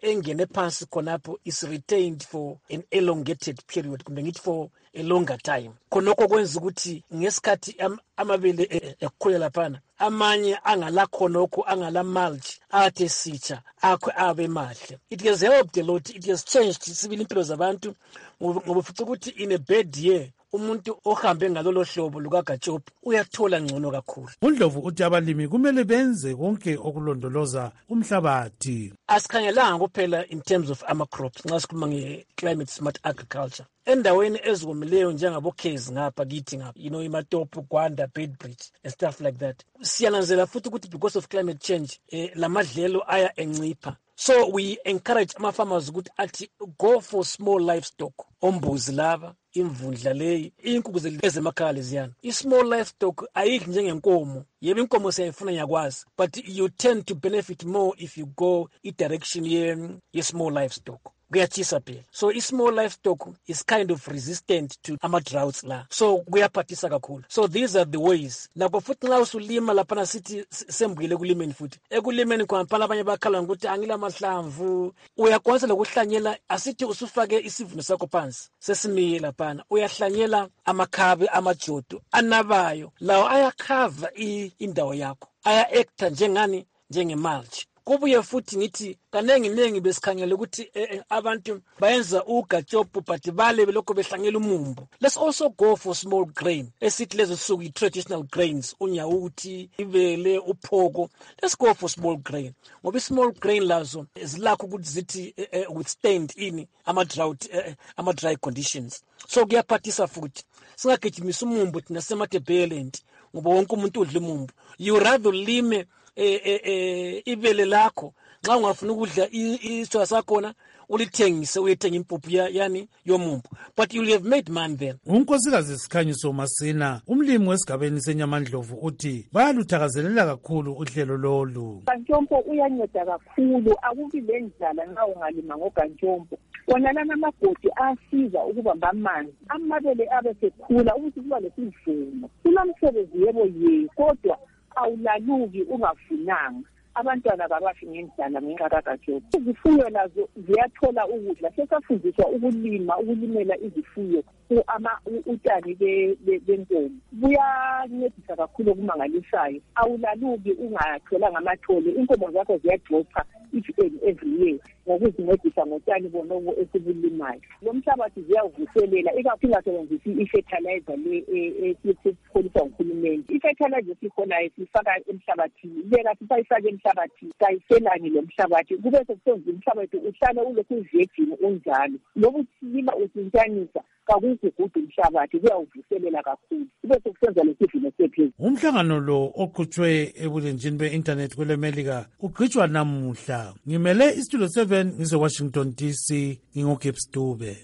engene phansi khonapho is retained for an elongated period, kumbe ngithi for a longer time. Khonokho kwenza ukuthi ngesikhathi amabele ekukhulela laphana amanye angala khonokho angala mulch athe sitsha akho abe mahle. It has helped a lot, it has changed sibili impilo zabantu ngoba futhi ukuthi in a bad year umuntu ohambe ngalolo hlobo lukaGatshopi uyathola ngcono kakhulu. uNdlovu uthi abalimi kumele benze konke okulondoloza umhlabathi. Asikhangelanga kuphela in terms of ama-crops nxa sikhuluma nge-climate smart agriculture. Endaweni eziwomileyo njengabo-Cays ngapha kithi ngapha, iMatopo, Gwanda, Beitbridge and stuff like that. Siyananzela futhi ukuthi because of climate change lamadlelo aya encipha. So we encourage ama-farmers ukuthi athi go for small livestock. Ombuzi laba, imvundla leyi, inkukhu ezemakhaya leziyana. I-small livestock ayikho njengenkomo. Yebo inkomo siyayifuna yakwazi, but you tend to benefit more if you go i-direction ye-small livestock. Kuyachisa phela. So i-small livestock is kind of resistant to ama-droughts la. So kuyaphathisa kakhulu. So these are the ways. Nako futhi nxa usulima laphana sithi sembuyele ekulimeni futhi. Ekulimeni kwampala abanye bakhala ngokuthi angila amahlamvu. Uyakwanisa lokuhlanyela asithi usufake isivuno sakho phansi. Sesimile laphana. Uyahlanyela amakhabe, amajodo anabayo. Lawo ayakhava indawo yakho. Aya-acta njenge-mulch. Kubuye futhi ngithi kanengi besikhangela ukuthi abantu bayenza uGatshopo but bale belokho behlangela umumbu. Let's also go for small grain. Esithi lezo suku traditional grains, unyawuthi, ibele, uphoko. Let's go for small grain. Ngoba small grain lazo zilakho ukuthi zithi withstand ama-drought, ama-dry conditions. So kuyaphathisa futhi. Singagijimisa umumbu thina sematebele ngoba wonke umuntu udla umumbu. You rather lime ibele lakho nxa ungafuna ukudla isitshwa sakhona ulithengise uyethenga impuphu yomumbu, but you have made money then. uNkosikazi Sikhanyiso Masina, umlimi wesigabeni seNyamandlovu, uthi bayaluthakazelela kakhulu uhlelo lolu. uGatshopo uyanceda kakhulu, akubi lendlala nxa ungalima ngoGatshopo. Wona lana amagodi asiza ukubamba amanzi, amabele abe sekhula ukuthi kuba lesivuno. Kunomsebenzi yebo kodwa awulaluki ungafunanga. Abantwana babafi ngendlala ngenxa kaGatshopo. Izifuyo nazo ziyathola ukudla. Sesafundiswa ukulimela izifuyo utshani benkomo. Buyancedisa kakhulu okumangalisayo. Awulaluki ungatholanga amathole. Inkomo zakho ziyagxotha every year ngokuzincedisa ngotshani bonobo esibulimayo. Lo mhlabathi ziyawuvuselela, ikakhulu ingasebenzisi i-fertilizer esipholiswa nguhulumende. I-fertilizer esikholayo sifaka emhlabathini. Leka sisayifaka emhlabathini, sayiselani lo mhlabathi. Kube sekusenza umhlabathi uhlale ulokhu uvejini unjalo. Lobu silima usintshanisa kakugugudu umhlabathi, kuyawuvuselela kakhulu. Kube sekusenza lesivuno sephezulu. Umhlangano lo oqhutshwe ebulenjini be-internet kwelemelika ugqitshwa namuhla. Ngimele iStudio 7 ngise-Washington DC, ngingoGibbs Dube.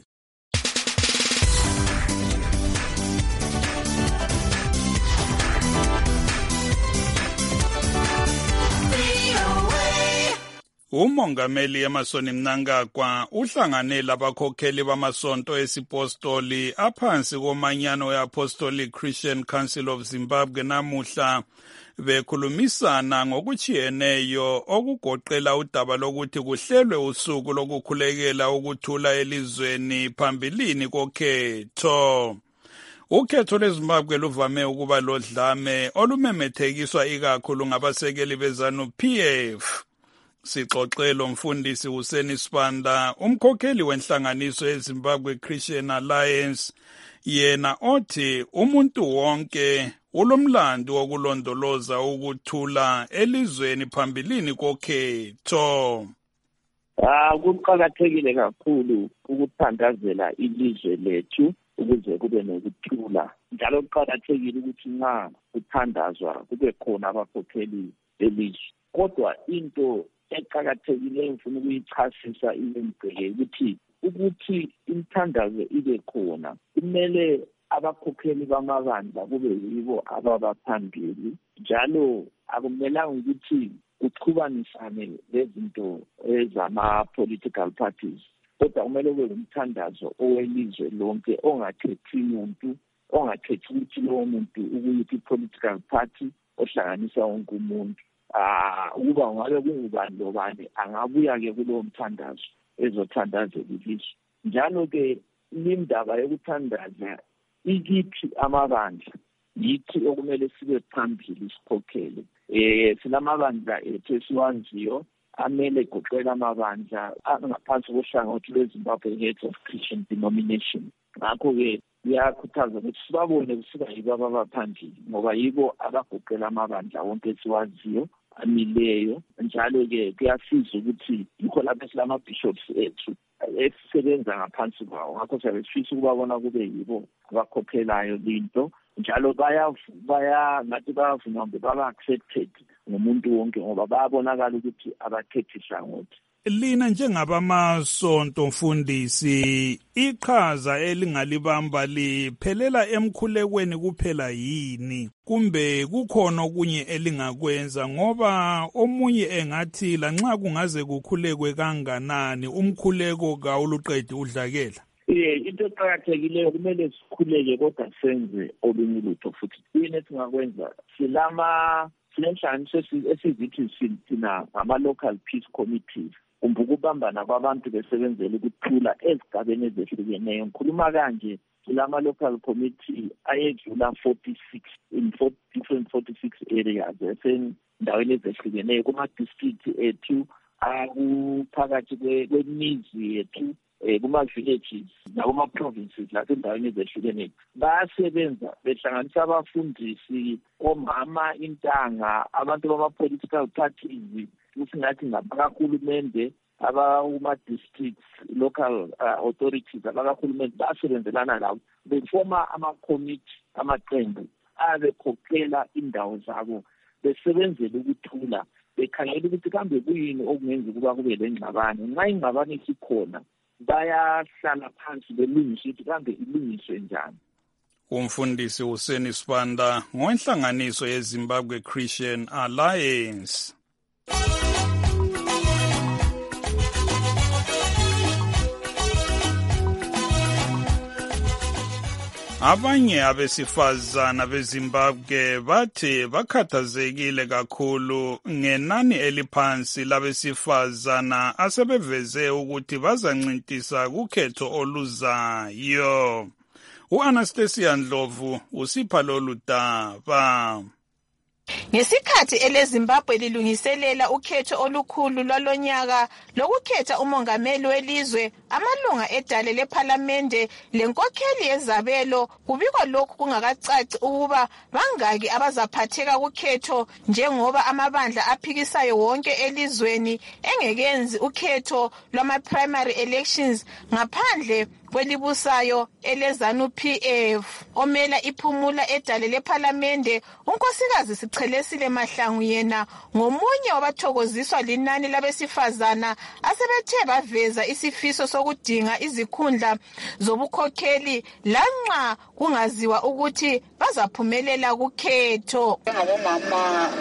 Umongameli Emmerson Mnangagwa uhlangane labakhokheli bamasonto esipostoli aphansi komanyano we-Apostolic Christian Council of Zimbabwe namuhla bekhulumisana ngokuchiyeneyo okugoqela udaba lokuthi kuhlelwe usuku lokukhulekela ukuthula elizweni phambilini kokhetho. Ukhetho lweZimbabwe luvame ukuba lodlame olumemethekiswa ikakhulu ngabasekeli beZanu-PF. Sixoxelo mfundisi Hussein Sibanda, umkhokheli wenhlanganiso yeZimbabwe Christian Alliance, yena othi umuntu wonke ulomlando wokulondoloza ukuthula elizweni phambilini kokhetho. Kuqakathekile kakhulu ukuthandazela ilizwe lethu ukuze kube nokuthula. Njalo kuqakathekile ukuthi nxa kuthandazwa kube khona abakhokheli belizwe. Kodwa into eqakathekileyo ngifuna ukuyichasisa ibembheke ukuthi imithandazo ibe khona kumele abakhokheli bamabandla kube yibo ababaphambili, njalo akumelanga ukuthi kuchubanisane lezinto ezama-political parties, kodwa kumele kube umthandazo owelizwe lonke ongakhethi muntu, ongakhethi ukuthi lowo muntu ukuyiphi i-political party, ohlanganisa wonke umuntu. ukuba ngabe kungubani lobani angabuya-ke kulowo mthandazo ezothandazela ilizwe. Njalo-ke indaba yokuthandaza ikithi amabandla yithi okumele sibe phambili sikhokhele. Silamabandla ethu esiwaziyo amele egoqela amabandla angaphansi kohlangothi lweZimbabwe Heads of Christian Denomination. Ngakho-ke kuyakhuthaza ukuthi sibabone kusuka yibo abaphambili ngoba yibo abagoqela amabandla wonke esiwaziyo amileyo. Njalo-ke kuyasiza ukuthi yikho lapho silama-bishops ethu esisebenza ngaphansi kwawo. Ngakho siyabe sifisa ukubabona kube yibo abakhokhelayo linto. Njalo ngathi bayavuma baba-accepted ngumuntu wonke ngoba bayabonakala ukuthi abakhethi hlangothi. Lina njengabamasonto mfundisi, iqhaza elingalibamba liphelela emkhulekweni kuphela yini kumbe kukhona okunye elingakwenza? Ngoba omunye engathi lanxa kungaze kukhulekwe kanganani umkhuleko kawuluqedi udlakela. Into eqakathekileyo kumele sikhuleke kodwa senze olunye lutho futhi. Yini esingakwenza? Silenhlanganiso esizithi thina ngama-local peace committees. Ukubambana kwabantu besebenzela ukuthula ezigabeni ezehlukeneyo. Ngikhuluma kanje silama-local committee ayedlula 46 in 46 areas esendaweni ezehlukeneyo kuma-district ethu akuphakathi kwemizi yethu kuma-villages nakuma-provinces lasendaweni ezehlukeneyo. Bayasebenza behlanganisa abafundisi, omama, intanga, abantu bama-political parties, kusingathi ngabakahulumende, abakuma-districts, local authorities, abakahulumende bayasebenzelana labo befoma ama-committee, amaqembu abekhokhela indawo zabo besebenzela ukuthula bekhangela ukuthi kambe kuyini okungenza ukuba kube lengxabano. Nxa ingxabano isikhona bayahlala phansi belungise ukuthi kambe ilungiswe njani. Umfundisi Hussein Sibanda ngwenhlanganiso yeZimbabwe Christian Alliance. Abanye abesifazana beZimbabwe bathi bakhathazekile kakhulu ngenani eliphansi labesifazana asebeveze ukuthi bazancintisa kukhetho oluzayo. U-Anastasia Ndlovu usipha lolu daba. Ngesikhathi eleZimbabwe lilungiselela ukhetho olukhulu lwalonyaka lokukhetha umongameli welizwe, amalunga edale lephalamende lenkokheli yezabelo, kubikwa lokhu kungakacaci ukuba bangaki abazaphatheka kukhetho njengoba amabandla aphikisayo wonke elizweni engekenzi ukhetho lwama-primary elections ngaphandle kwelibusayo eleZANU-PF. Omela iphumula edale lephalamende, unkosikazi Sichelesile Mahlangu yena ngomunye wabathokoziswa linani labesifazana asebethe baveza isifiso sokudinga izikhundla zobukhokheli lanxa kungaziwa ukuthi bazaphumelela kukhetho. Ngabomama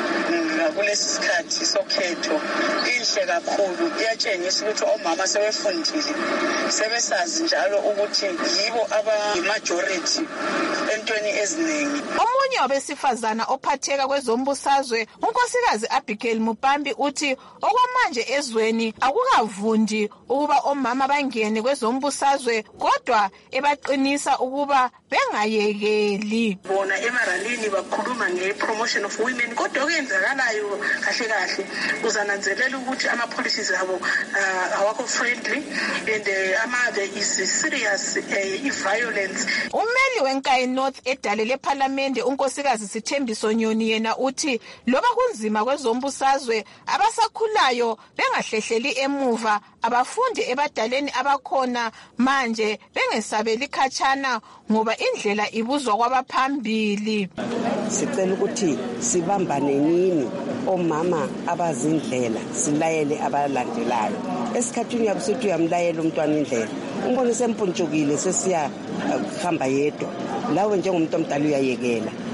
kulesi sikhathi sokhetho inhle kakhulu, iyatshengisa ukuthi omama sebefundile, sebesazi njalo ukuthi yibo aba-majority entweni eziningi. Omunye wabesifazana ophatheka kwezombusazwe, unkosikazi Abigail Mupambi, uthi okwamanje ezweni akukavundi ukuba omama bangene kwezombusazwe, kodwa ebaqinisa ukuba bengayekeli. Bona emaralini bakhuluma nge-promotion of women, kodwa okuyenzakalayo kahle kahle uzananzelela ukuthi ama-policies abo awakho friendly and there is serious violence. Umeli wenkayi North edale lephalamende unkosikazi Sithembiso Nyoni yena uthi loba kunzima kwezombusazwe abasakhulayo bengahlehleli emuva, abafundi ebadaleni abakhona manje bengesabeli khatshana ngoba indlela ibuzwa kwabaphambili. Sicela ukuthi sibambane nini omama abazindlela silayele abalandelayo. Esikhathini yabusuthi uyamlayela umntwana indlela, umbone sempuntshukile sesiya hamba yedwa, lawe njengomuntu omdala uyayekela.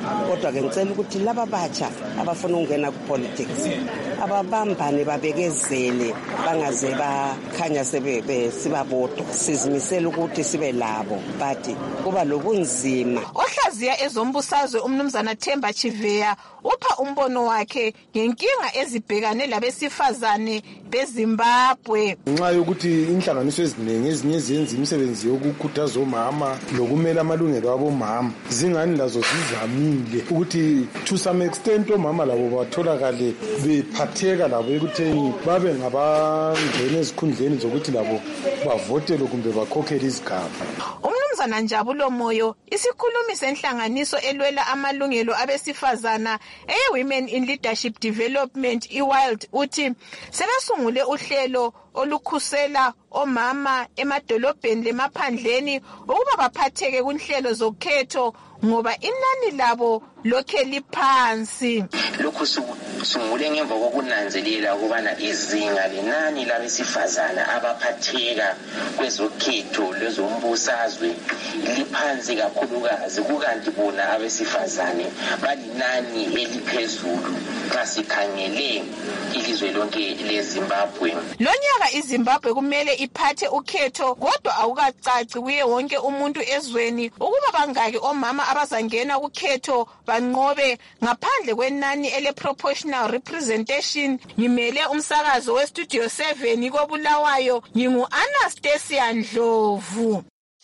kodwa-ke ngicela ukuthi laba batsha abafuna ukungena ku-politics ababambane babekezele bangaze bakhanya sibabodwa sizimisele ukuthi sibe labo but kuba lobunzima. Ohlaziya ezombusazwe umnumzana Themba Chiveya upha umbono wakhe ngenkinga ezibhekane labesifazane beZimbabwe. Nxa yokuthi inhlanganiso eziningi ezinye ezenza imisebenzi yokukhuthaza omama lokumela amalungelo abomama zingani lazo zizamile ukuthi to some extent omama labo batholakale bephatheka labo ekutheni babe ngabangena ezikhundleni zokuthi labo bavotele kumbe bakhokhele izigaba. Umnumzana Njabulo Moyo isikhulumi senhlanganiso elwela amalungelo abesifazana Women in Leadership Development iWild uthi sebesungule uhlelo olukhusela omama emadolobheni lemaphandleni ukuba baphatheke kunhlelo zokhetho ngoba inani labo lokhe liphansi. Lokhu sungule ngemva kokunanzelela ukubana izinga lenani labesifazana abaphatheka kwezokhetho lezombusazwe liphansi kakhulukazi, kukanti bona abesifazane balinani eliphezulu xa sikhangele ilizwe lonke leZimbabwe. Lonyaka iZimbabwe kumele iphathe ukhetho kodwa awukacaci kuye wonke umuntu ezweni ukuba bangaki omama abazangena kukhetho banqobe ngaphandle kwenani ele-proportional representation. Ngimele umsakazo weStudio 7 koBulawayo, ngingu-Anastasia Ndlovu.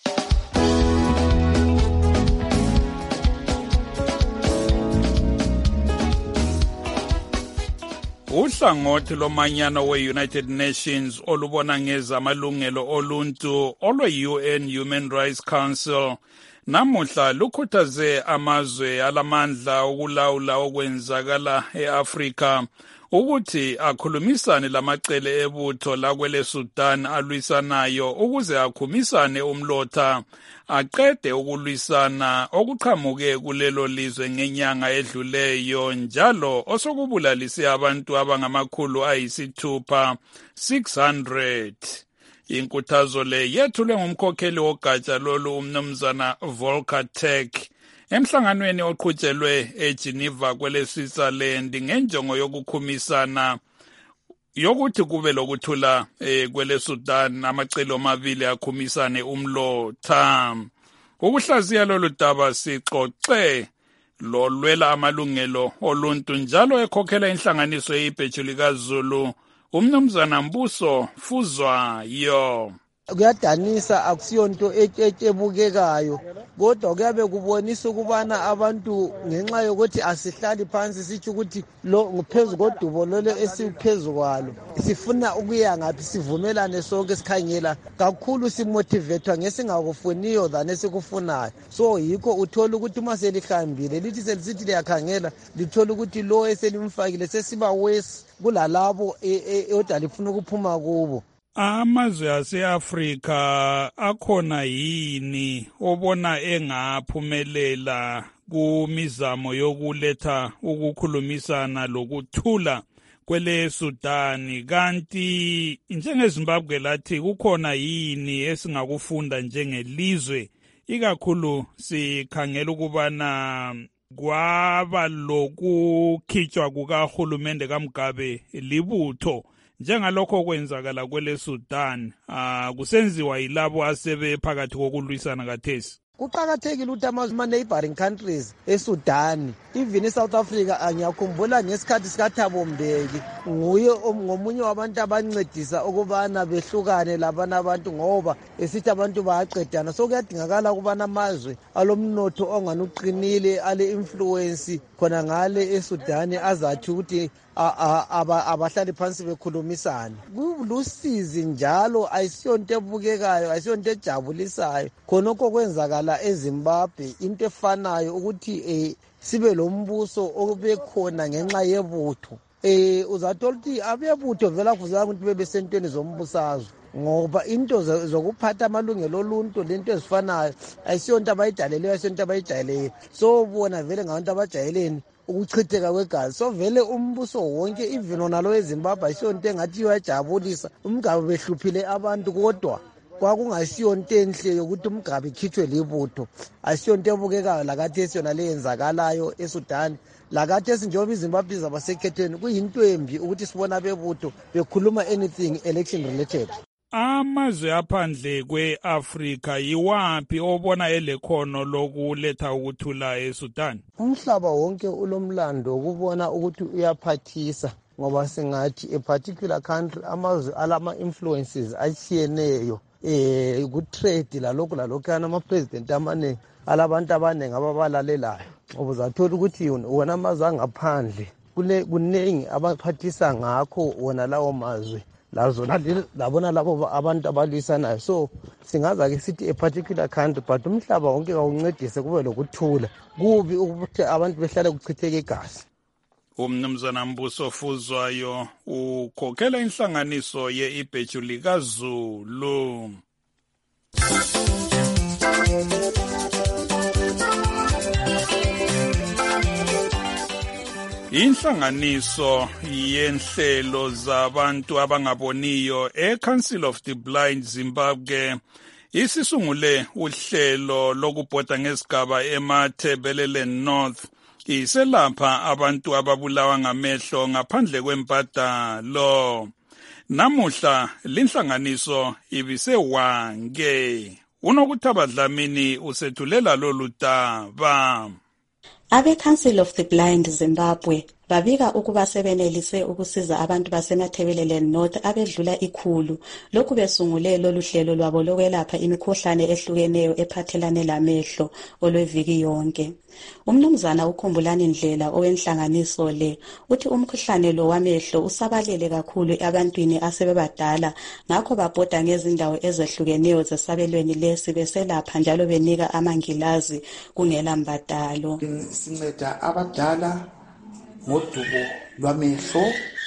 Uhlangothi lomanyano we-United Nations olubona ngezamalungelo oluntu olwe-UN Human Rights Council namuhla lukhuthaze amazwe alamandla ukulawula okwenzakala e-Afrika ukuthi akhulumisane lamacele ebutho lakwele Sudan alwisanayo ukuze akhumisane umlotha aqede ukulwisana okuqhamuke kulelo lizwe ngenyanga edluleyo njalo osokubulalise abantu abangamakhulu ayisithupha 600. Inkuthazo le yethulwe ngumkhokheli wogatsha lolu umnumzana Volker Turk emhlanganweni oqhutshelwe eGeneva kwele Switzerland ngenjongo yokukhumisana yokuthi kube lokuthula kwele Sudan amacele omabili akhumisane umlotha. Ukuhlaziya lolu daba sixoxe lolwela amalungelo oluntu njalo ekhokhela inhlanganiso yebheju likaZulu umnumzana Mbuso Fuzwayo. Kuyadanisa akusiyonto ebukekayo kodwa kuyabe kubonisa ukubana abantu ngenxa yokuthi asihlali phansi sitsho ukuthi lo ngiphezu kodubo lolo esiphezu kwalo sifuna ukuya ngaphi sivumelane sonke sikhangela kakhulu simotivathwa ngesingakufuniyo than esikufunayo. So yikho uthola ukuthi uma selihambile lithi selisithi liyakhangela lithola ukuthi lo eselimfakile sesiba worse kulalabo odwa lifuna ukuphuma kubo. Amazwe ase-Afrika akhona yini obona engaphumelela kumizamo yokuletha ukukhulumisana lokuthula kwele Sudan, kanti njengeZimbabwe lathi kukhona yini esingakufunda njengelizwe ikakhulu sikhangela ukubana kwaba lokukhitshwa kukahulumende kaMugabe libutho njengalokho kwenzakala kwele Sudan kusenziwa yilabo asebephakathi kokulwisana kathesi. Kuqakathekile ukuthi ama-neighboring countries eSudan even eSouth Africa angiyakhumbula ngesikhathi sikaThabo Mbeki nguye ngomunye wabantu abancedisa ukubana behlukane labana abantu ngoba esithi abantu bayaqedana. So kuyadingakala ukubana amazwe alomnotho onganuqinile ale-influence khona ngale eSudan azathi ukuthi abahlali phansi bekhulumisana. Kulusizi njalo ayisiyonto ebukekayo ayisiyonto ejabulisayo khonokho kwenzakala eZimbabwe into efanayo ukuthi sibe lombuso obekhona ngenxa yebutho. Uzathola ukuthi abebutho vela kuzala ukuthi bebesentweni zombusazwe ngoba into zokuphatha amalungelo oluntu lento ezifanayo ayisiyonto abayidaleleyo ayisiyonto abayijayeleyo. So bona vele ngabantu abajayeleni ukuchitheka kwegazi. So vele umbuso wonke even onalo eZimbabwe ayisiyonto engathi iyajabulisa. Umgabe behluphile abantu kodwa kwakungasiyo into enhle yokuthi umGabi ikhitshwe libutho, asiyo into ebukekayo lakathesi yona leyenzakalayo eSudan. Lakathesi njengoba iZimbabwe zabasekhethweni kuyinto embi ukuthi sibona bebutho bekhuluma anything election related. Amazwe aphandle kwe-Afrika yiwaphi obona elekhono lokuletha ukuthula eSudan? Umhlaba wonke ulomlando ukubona ukuthi uyaphathisa, ngoba singathi a particular country amazwe alama-influences atshiyeneyo ku-trade lalokhu ama-president amaningi alabantu abaningi ababalalelayo. Ngoba uzathola ukuthi wona amazwe angaphandle kuningi abaphathisa ngakho wona lawo mazwe labona labo abantu abalwisanayo. So singaza-ke sithi a particular country, but umhlaba wonke kawuncedise kube lokuthula, kubi ukuthi abantu behlale kuchitheka igazi. Umnumzana Mbuso Fuzwayo ukhokhela inhlanganiso ye-Ibheju likaZulu. Inhlanganiso yenhlelo zabantu abangaboniyo eCouncil of the Blind Zimbabwe isisungule uhlelo lokubhoda ngesigaba eMatabeleland North iselapha abantu ababulawa ngamehlo ngaphandle kwembadalo. Namuhla linhlanganiso ibisewange. Unokuthaba Dlamini usethulela lolu daba. Abe-Council of the Blind Zimbabwe babika ukuba sebenelise ukusiza abantu basemathebeleland North abedlula 100 lokhu besungule lolu hlelo lwabo lokwelapha imikhuhlane ehlukeneyo ephathelane lamehlo olweviki yonke. Umnumzana uKhumbulani Ndlela owenhlanganiso le uthi umkhuhlane lo wamehlo usabalele kakhulu ebantwini asebebadala, ngakho babhoda ngezindawo ezehlukeneyo zesabelweni lesi beselapha njalo benika amangilazi kungela mbadalo. Sinceda abadala ngodubo lwamehlo,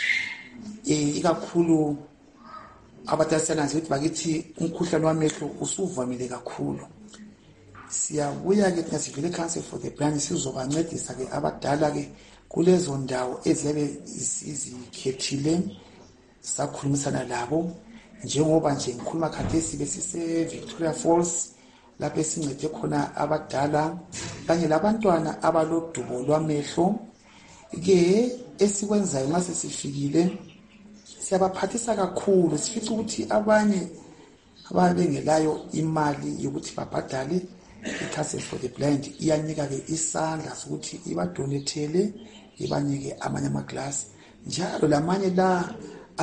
ikakhulu abadala ukuthi bakithi umkhuhlane wamehlo usuvamile kakhulu. Siyabuya ke thina sivele Council for the Blind sizobancedisa ke abadala ke kulezo ndawo eziyabe sizikhethile, sakhulumisana labo njengoba nje ngikhuluma khathesi besise Victoria Falls lapho esincede khona abadala kanye labantwana abalodubo lwamehlo. Ke esikwenzayo mase sifikile siyabaphathisa kakhulu, sifica ukuthi abanye ababengelayo imali yokuthi babhadale iCouncil for the Blind iyanika ke isandla sokuthi ibadonethele ibanike amanye amaglasi njalo lamanye la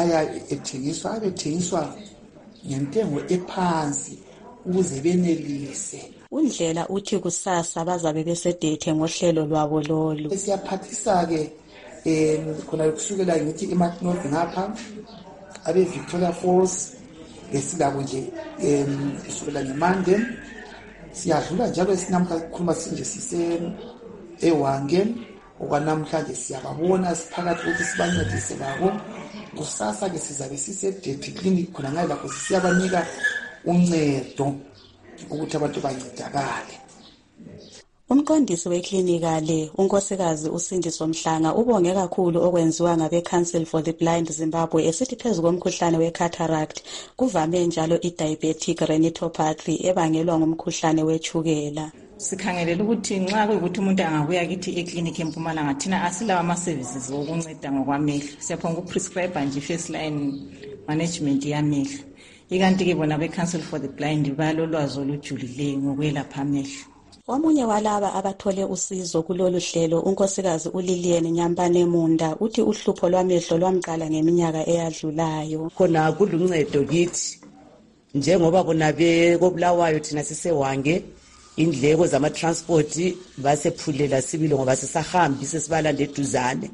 ayethengiswa ngentengo ephansi ukuze benelise. Undlela uthi kusasa bazabe besedethe ngohlelo lwabo lolu. Siyaphathisa ke khona kusukela ngithi eMartinov ngapha abe Victoria Falls esilabo nje kusukela ngeMande siyadlula njalo esinamhla kukhuluma sinje sise ewange okwanamhlanje siyababona siphakathi ukuthi sibancedise labo. Kusasa ke sizabe sisedethe clinic khona ngayo lapho siyabanika uncedo ukuthi abantu bancedakale. Umqondisi weklinika le unkosikazi uSindiso Mhlanga ubonge kakhulu okwenziwa ngabe-Council for the Blind Zimbabwe esithi phezu komkhuhlane we-cataract kuvame njalo i-diabetic retinopathy ebangelwa ngumkhuhlane wetshukela. Sikhangelela ukuthi nxa kuyikuthi umuntu angabuya kithi eklinikhi eMpumalanga thina asilawa ama-services okunceda ngokwamehlo. Siyaphonga ukuprescribe nje first line management yamehlo. Ikanti-ke bona be-Council for the Blind balolwazi olujulileyo ngokwelapha amehlo. Omunye walaba abathole usizo kulolu hlelo unkosikazi uLilian Nyambane Munda uthi uhlupho lwamehlo lwamqala ngeminyaka eyadlulayo. Khona kuluncedo kithi njengoba bona bekobulawayo thina sisewange indleko zama-transport basephulela sibili ngoba sisahambi sesibalanda eduzane.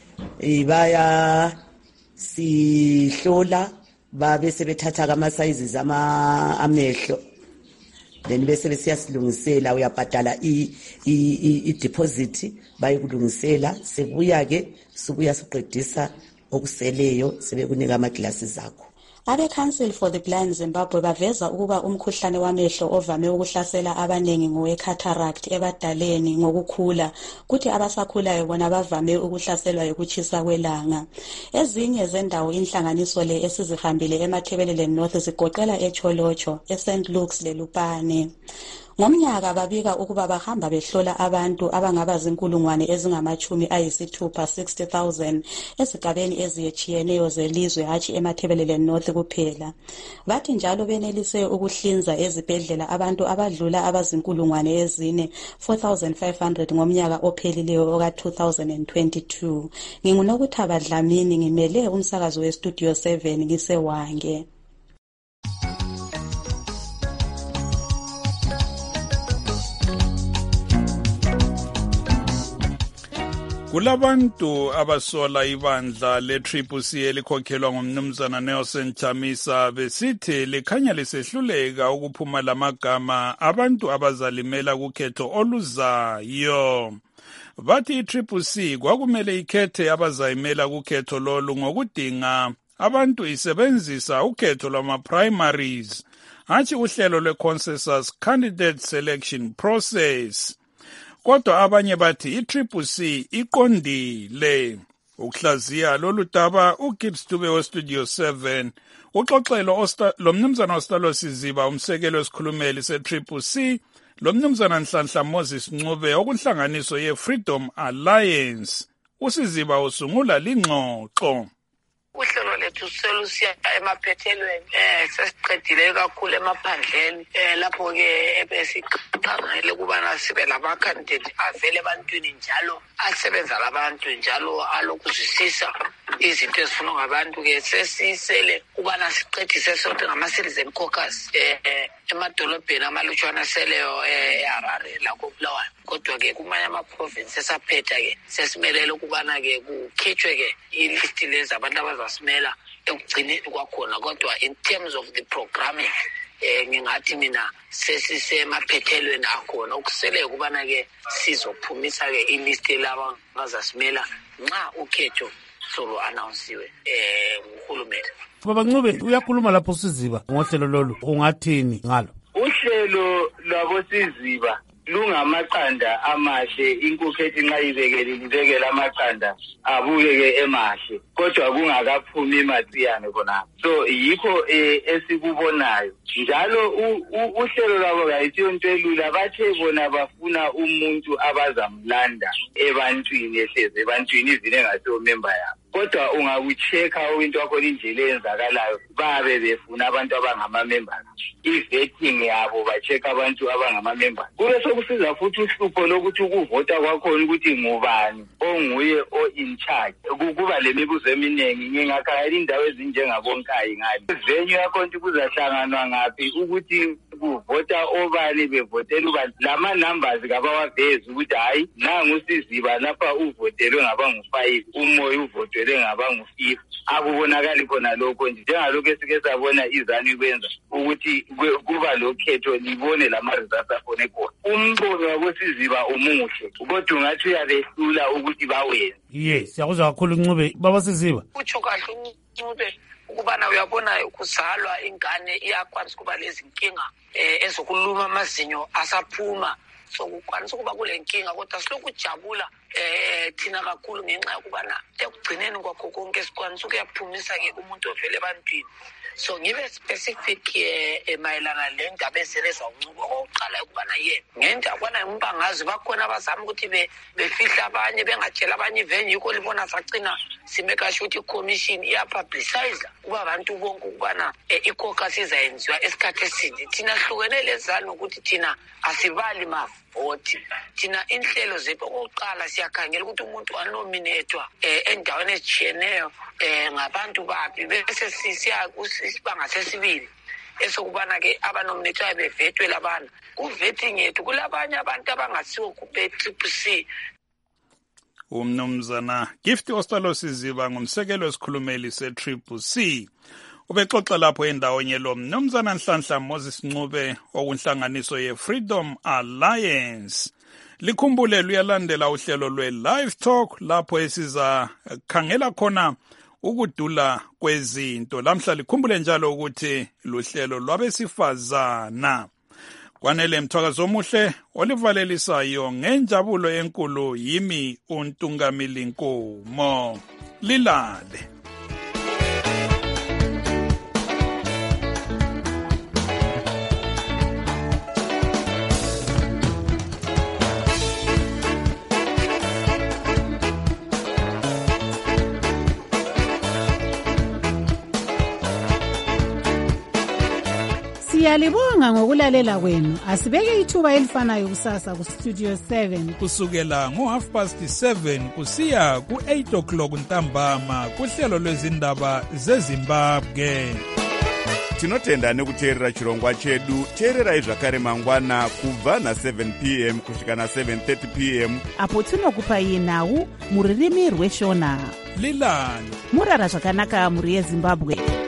Baya sihlola babe sebethatha ama-sizes amehlo then bese besiyasilungisela uyabhadala i-deposit bayikulungisela sebuya ke sibuya siqedisa okuseleyo sebekunika ama-glasses akho. Abe-Council for the Blind Zimbabwe baveza ukuba umkhuhlane wamehlo ovame ukuhlasela abaningi ngowe-cataract ebadaleni ngokukhula, kuthi abasakhulayo bona bavame ukuhlaselwa yikuchisa kwelanga. Ezinye zendawo inhlanganiso le esizihambile eMathebelele North zigoqela eCholocho, eSt Luke's leLupane. Ngomnyaka babika ukuba bahamba behlola abantu abangaba zinkulungwane ezingama-60,000 ezigabeni eziyetshiyeneyo zelizwe hatshi eMathebelele North kuphela. Bathi njalo benelise ukuhlinza ezibhedlela abantu abadlula abazinkulungwane ezine 4,500 ngomnyaka ophelileyo oka-2022. Ngingunokuthaba Dlamini, ngimele umsakazo weStudio 7 ngisewange. Kulabantu abasola ibandla le-CCC elikhokhelwa ngumnumzana Nelson Chamisa besithi likhanya lisehluleka ukuphuma lamagama abantu abazalimela kukhetho oluzayo. Bathi i-CCC kwakumele ikhethe abazayimela kukhetho lolu ngokudinga abantu isebenzisa ukhetho lwama-primaries, hatshi uhlelo lwe-consensus candidate selection process. Kodwa abanye bathi i-CCC iqondile. Ukuhlaziya lolu daba uGibbs Dube weStudio 7 uxoxelo lo mnumzana Ostalo Siziba umsekelo wesikhulumeli se-CCC lo mnumzana Nhlanhla Moses Ncube okunhlanganiso ye-Freedom Alliance. Usiziba usungula lingxoxo. Uhlelo lethu selusiya emaphethelweni sesiqedile kakhulu emaphandleni lapho ke besiqhaqhele kubana sibe labakhandidate avele ebantwini njalo asebenza labantu njalo alokuzwisisa izinto ezifuna ngabantu ke sesisele kubana siqedise sonke ngama-citizen caucus emadolobheni amalutshwana seleyo Harare lakho Bulawayo. Kodwa ke kumanye ama-province esaphetha ke sesimelele ukubana ke kukhitshwe ke ilist lezi abantu abazasimela ekugcineni kwakhona. Kodwa in terms of the programming ngingathi mina sesisemaphethelweni akhona okusele ukubana ke sizophumisa ke ilist laba abazasimela nxa ukhetho solo announcewe nguhulumende. Baba Ncube uyakhuluma lapho Siziba ngohlelo lolu, ungathini ngalo? Uhlelo lwabo Siziba lungamaqanda amahle, inkukhu ethi nxa ibekela amaqanda abukeke emahle, kodwa kungakaphumi imatsiyane khona. So yikho esikubonayo njalo uhlelo lwabo kayisiyo into elula. Bathe bona bafuna umuntu abazamlanda ebantwini, ehleze ebantwini izine ngasiyo member yabo. Kodwa ungakuchecka into yakho indlela eyenzakalayo babe befuna abantu abangamamembers. I-vetting yabo bachecka abantu abangamamembers. Kube sokusiza futhi uhlupho lokuthi ukuvota kwakhona ukuthi ngubani onguye o-in charge. Kuba le mibuzo eminingi ngingakhalela indawo ezinjengabonkayi ngani. Venue yakho nje kuzahlanganwa ngaphi ukuthi kuvota obani bevotela ubani. Lama numbers kabawavezi ukuthi hayi nangu Siziba lapha uvotelwe ngaba ngu5, umoya uvotelwe ngaba ngu5. Akubonakali khona lokho nje njengalokho esike sabona izani kwenza ukuthi kuba lokhetho libone lama results akhona khona. Umbono wabo Siziba umuhle kodwa ungathi uyabehlula ukuthi bawenze. Yes, siyakuzwa kakhulu Ncube. Baba Siziba utsho kahle Ncube ukubana uyabona ukuzalwa ingane iyakwanisa kuba lezi nkinga ezokuluma amazinyo asaphuma. So kukwanisa ukuba kule nkinga kodwa silokujabula thina kakhulu ngenxa yokubana ekugcineni kwakho konke sikwanisa ukuyaphumisa ke umuntu ovele ebantwini. So ngibe specific mayelana lendaba ezereza uNcube. Oqala ukubana ngenda kwana umbangazi bakhona abazama ukuthi befihla abanye bengatshela abanye venue yikho libona sacina simeka shuthi commission iyapublicize kuba abantu bonke ukubana i-caucus izayenziwa esikhathi eside. Thina hlukene lezana ukuthi thina asibali mavoti. Thina inhlelo zethu okokuqala siyakhangela ukuthi umuntu anominatwa endaweni ezitshiyeneyo ngabantu baphi bese sisiya kusibanga sesibili esokubana ke abanominatwayo bevetwe labana kuvetting yethu kulabanye abantu abangasiwo kube-CCC. Umnumzana Gift Ostalo Siziba ngumsekelo wesikhulumeli se-CCC ubexoxa lapho endawonye lo mnumzana Nhlanhla Moses Ncube okunhlanganiso ye-Freedom Alliance. Likhumbule luyalandela uhlelo lwe-Live Talk lapho esiza khangela khona ukudula kwezinto. Lamhla likhumbule njalo ukuthi luhlelo lwabesifazana. Kwanele Mthwakazo omuhle olivalelisayo ngenjabulo enkulu yimi uNtungamili Nkomo. Lilale. Siyalibonga ngokulalela kwenu. Asibeke ithuba elifanayo kusasa ku Studio 7 kusukela ngo7:30 kusiya ku8 o'clock ntambama kuhlelo lwezindaba zeZimbabwe. Tinotenda nekuteerera chirongwa chedu. Teererai zvakare mangwana kubva na7 p.m. kusvika na7:30 p.m. apo tinokupai nhau muririmi rweshona. Lilani murara zvakanaka muri yeZimbabwe.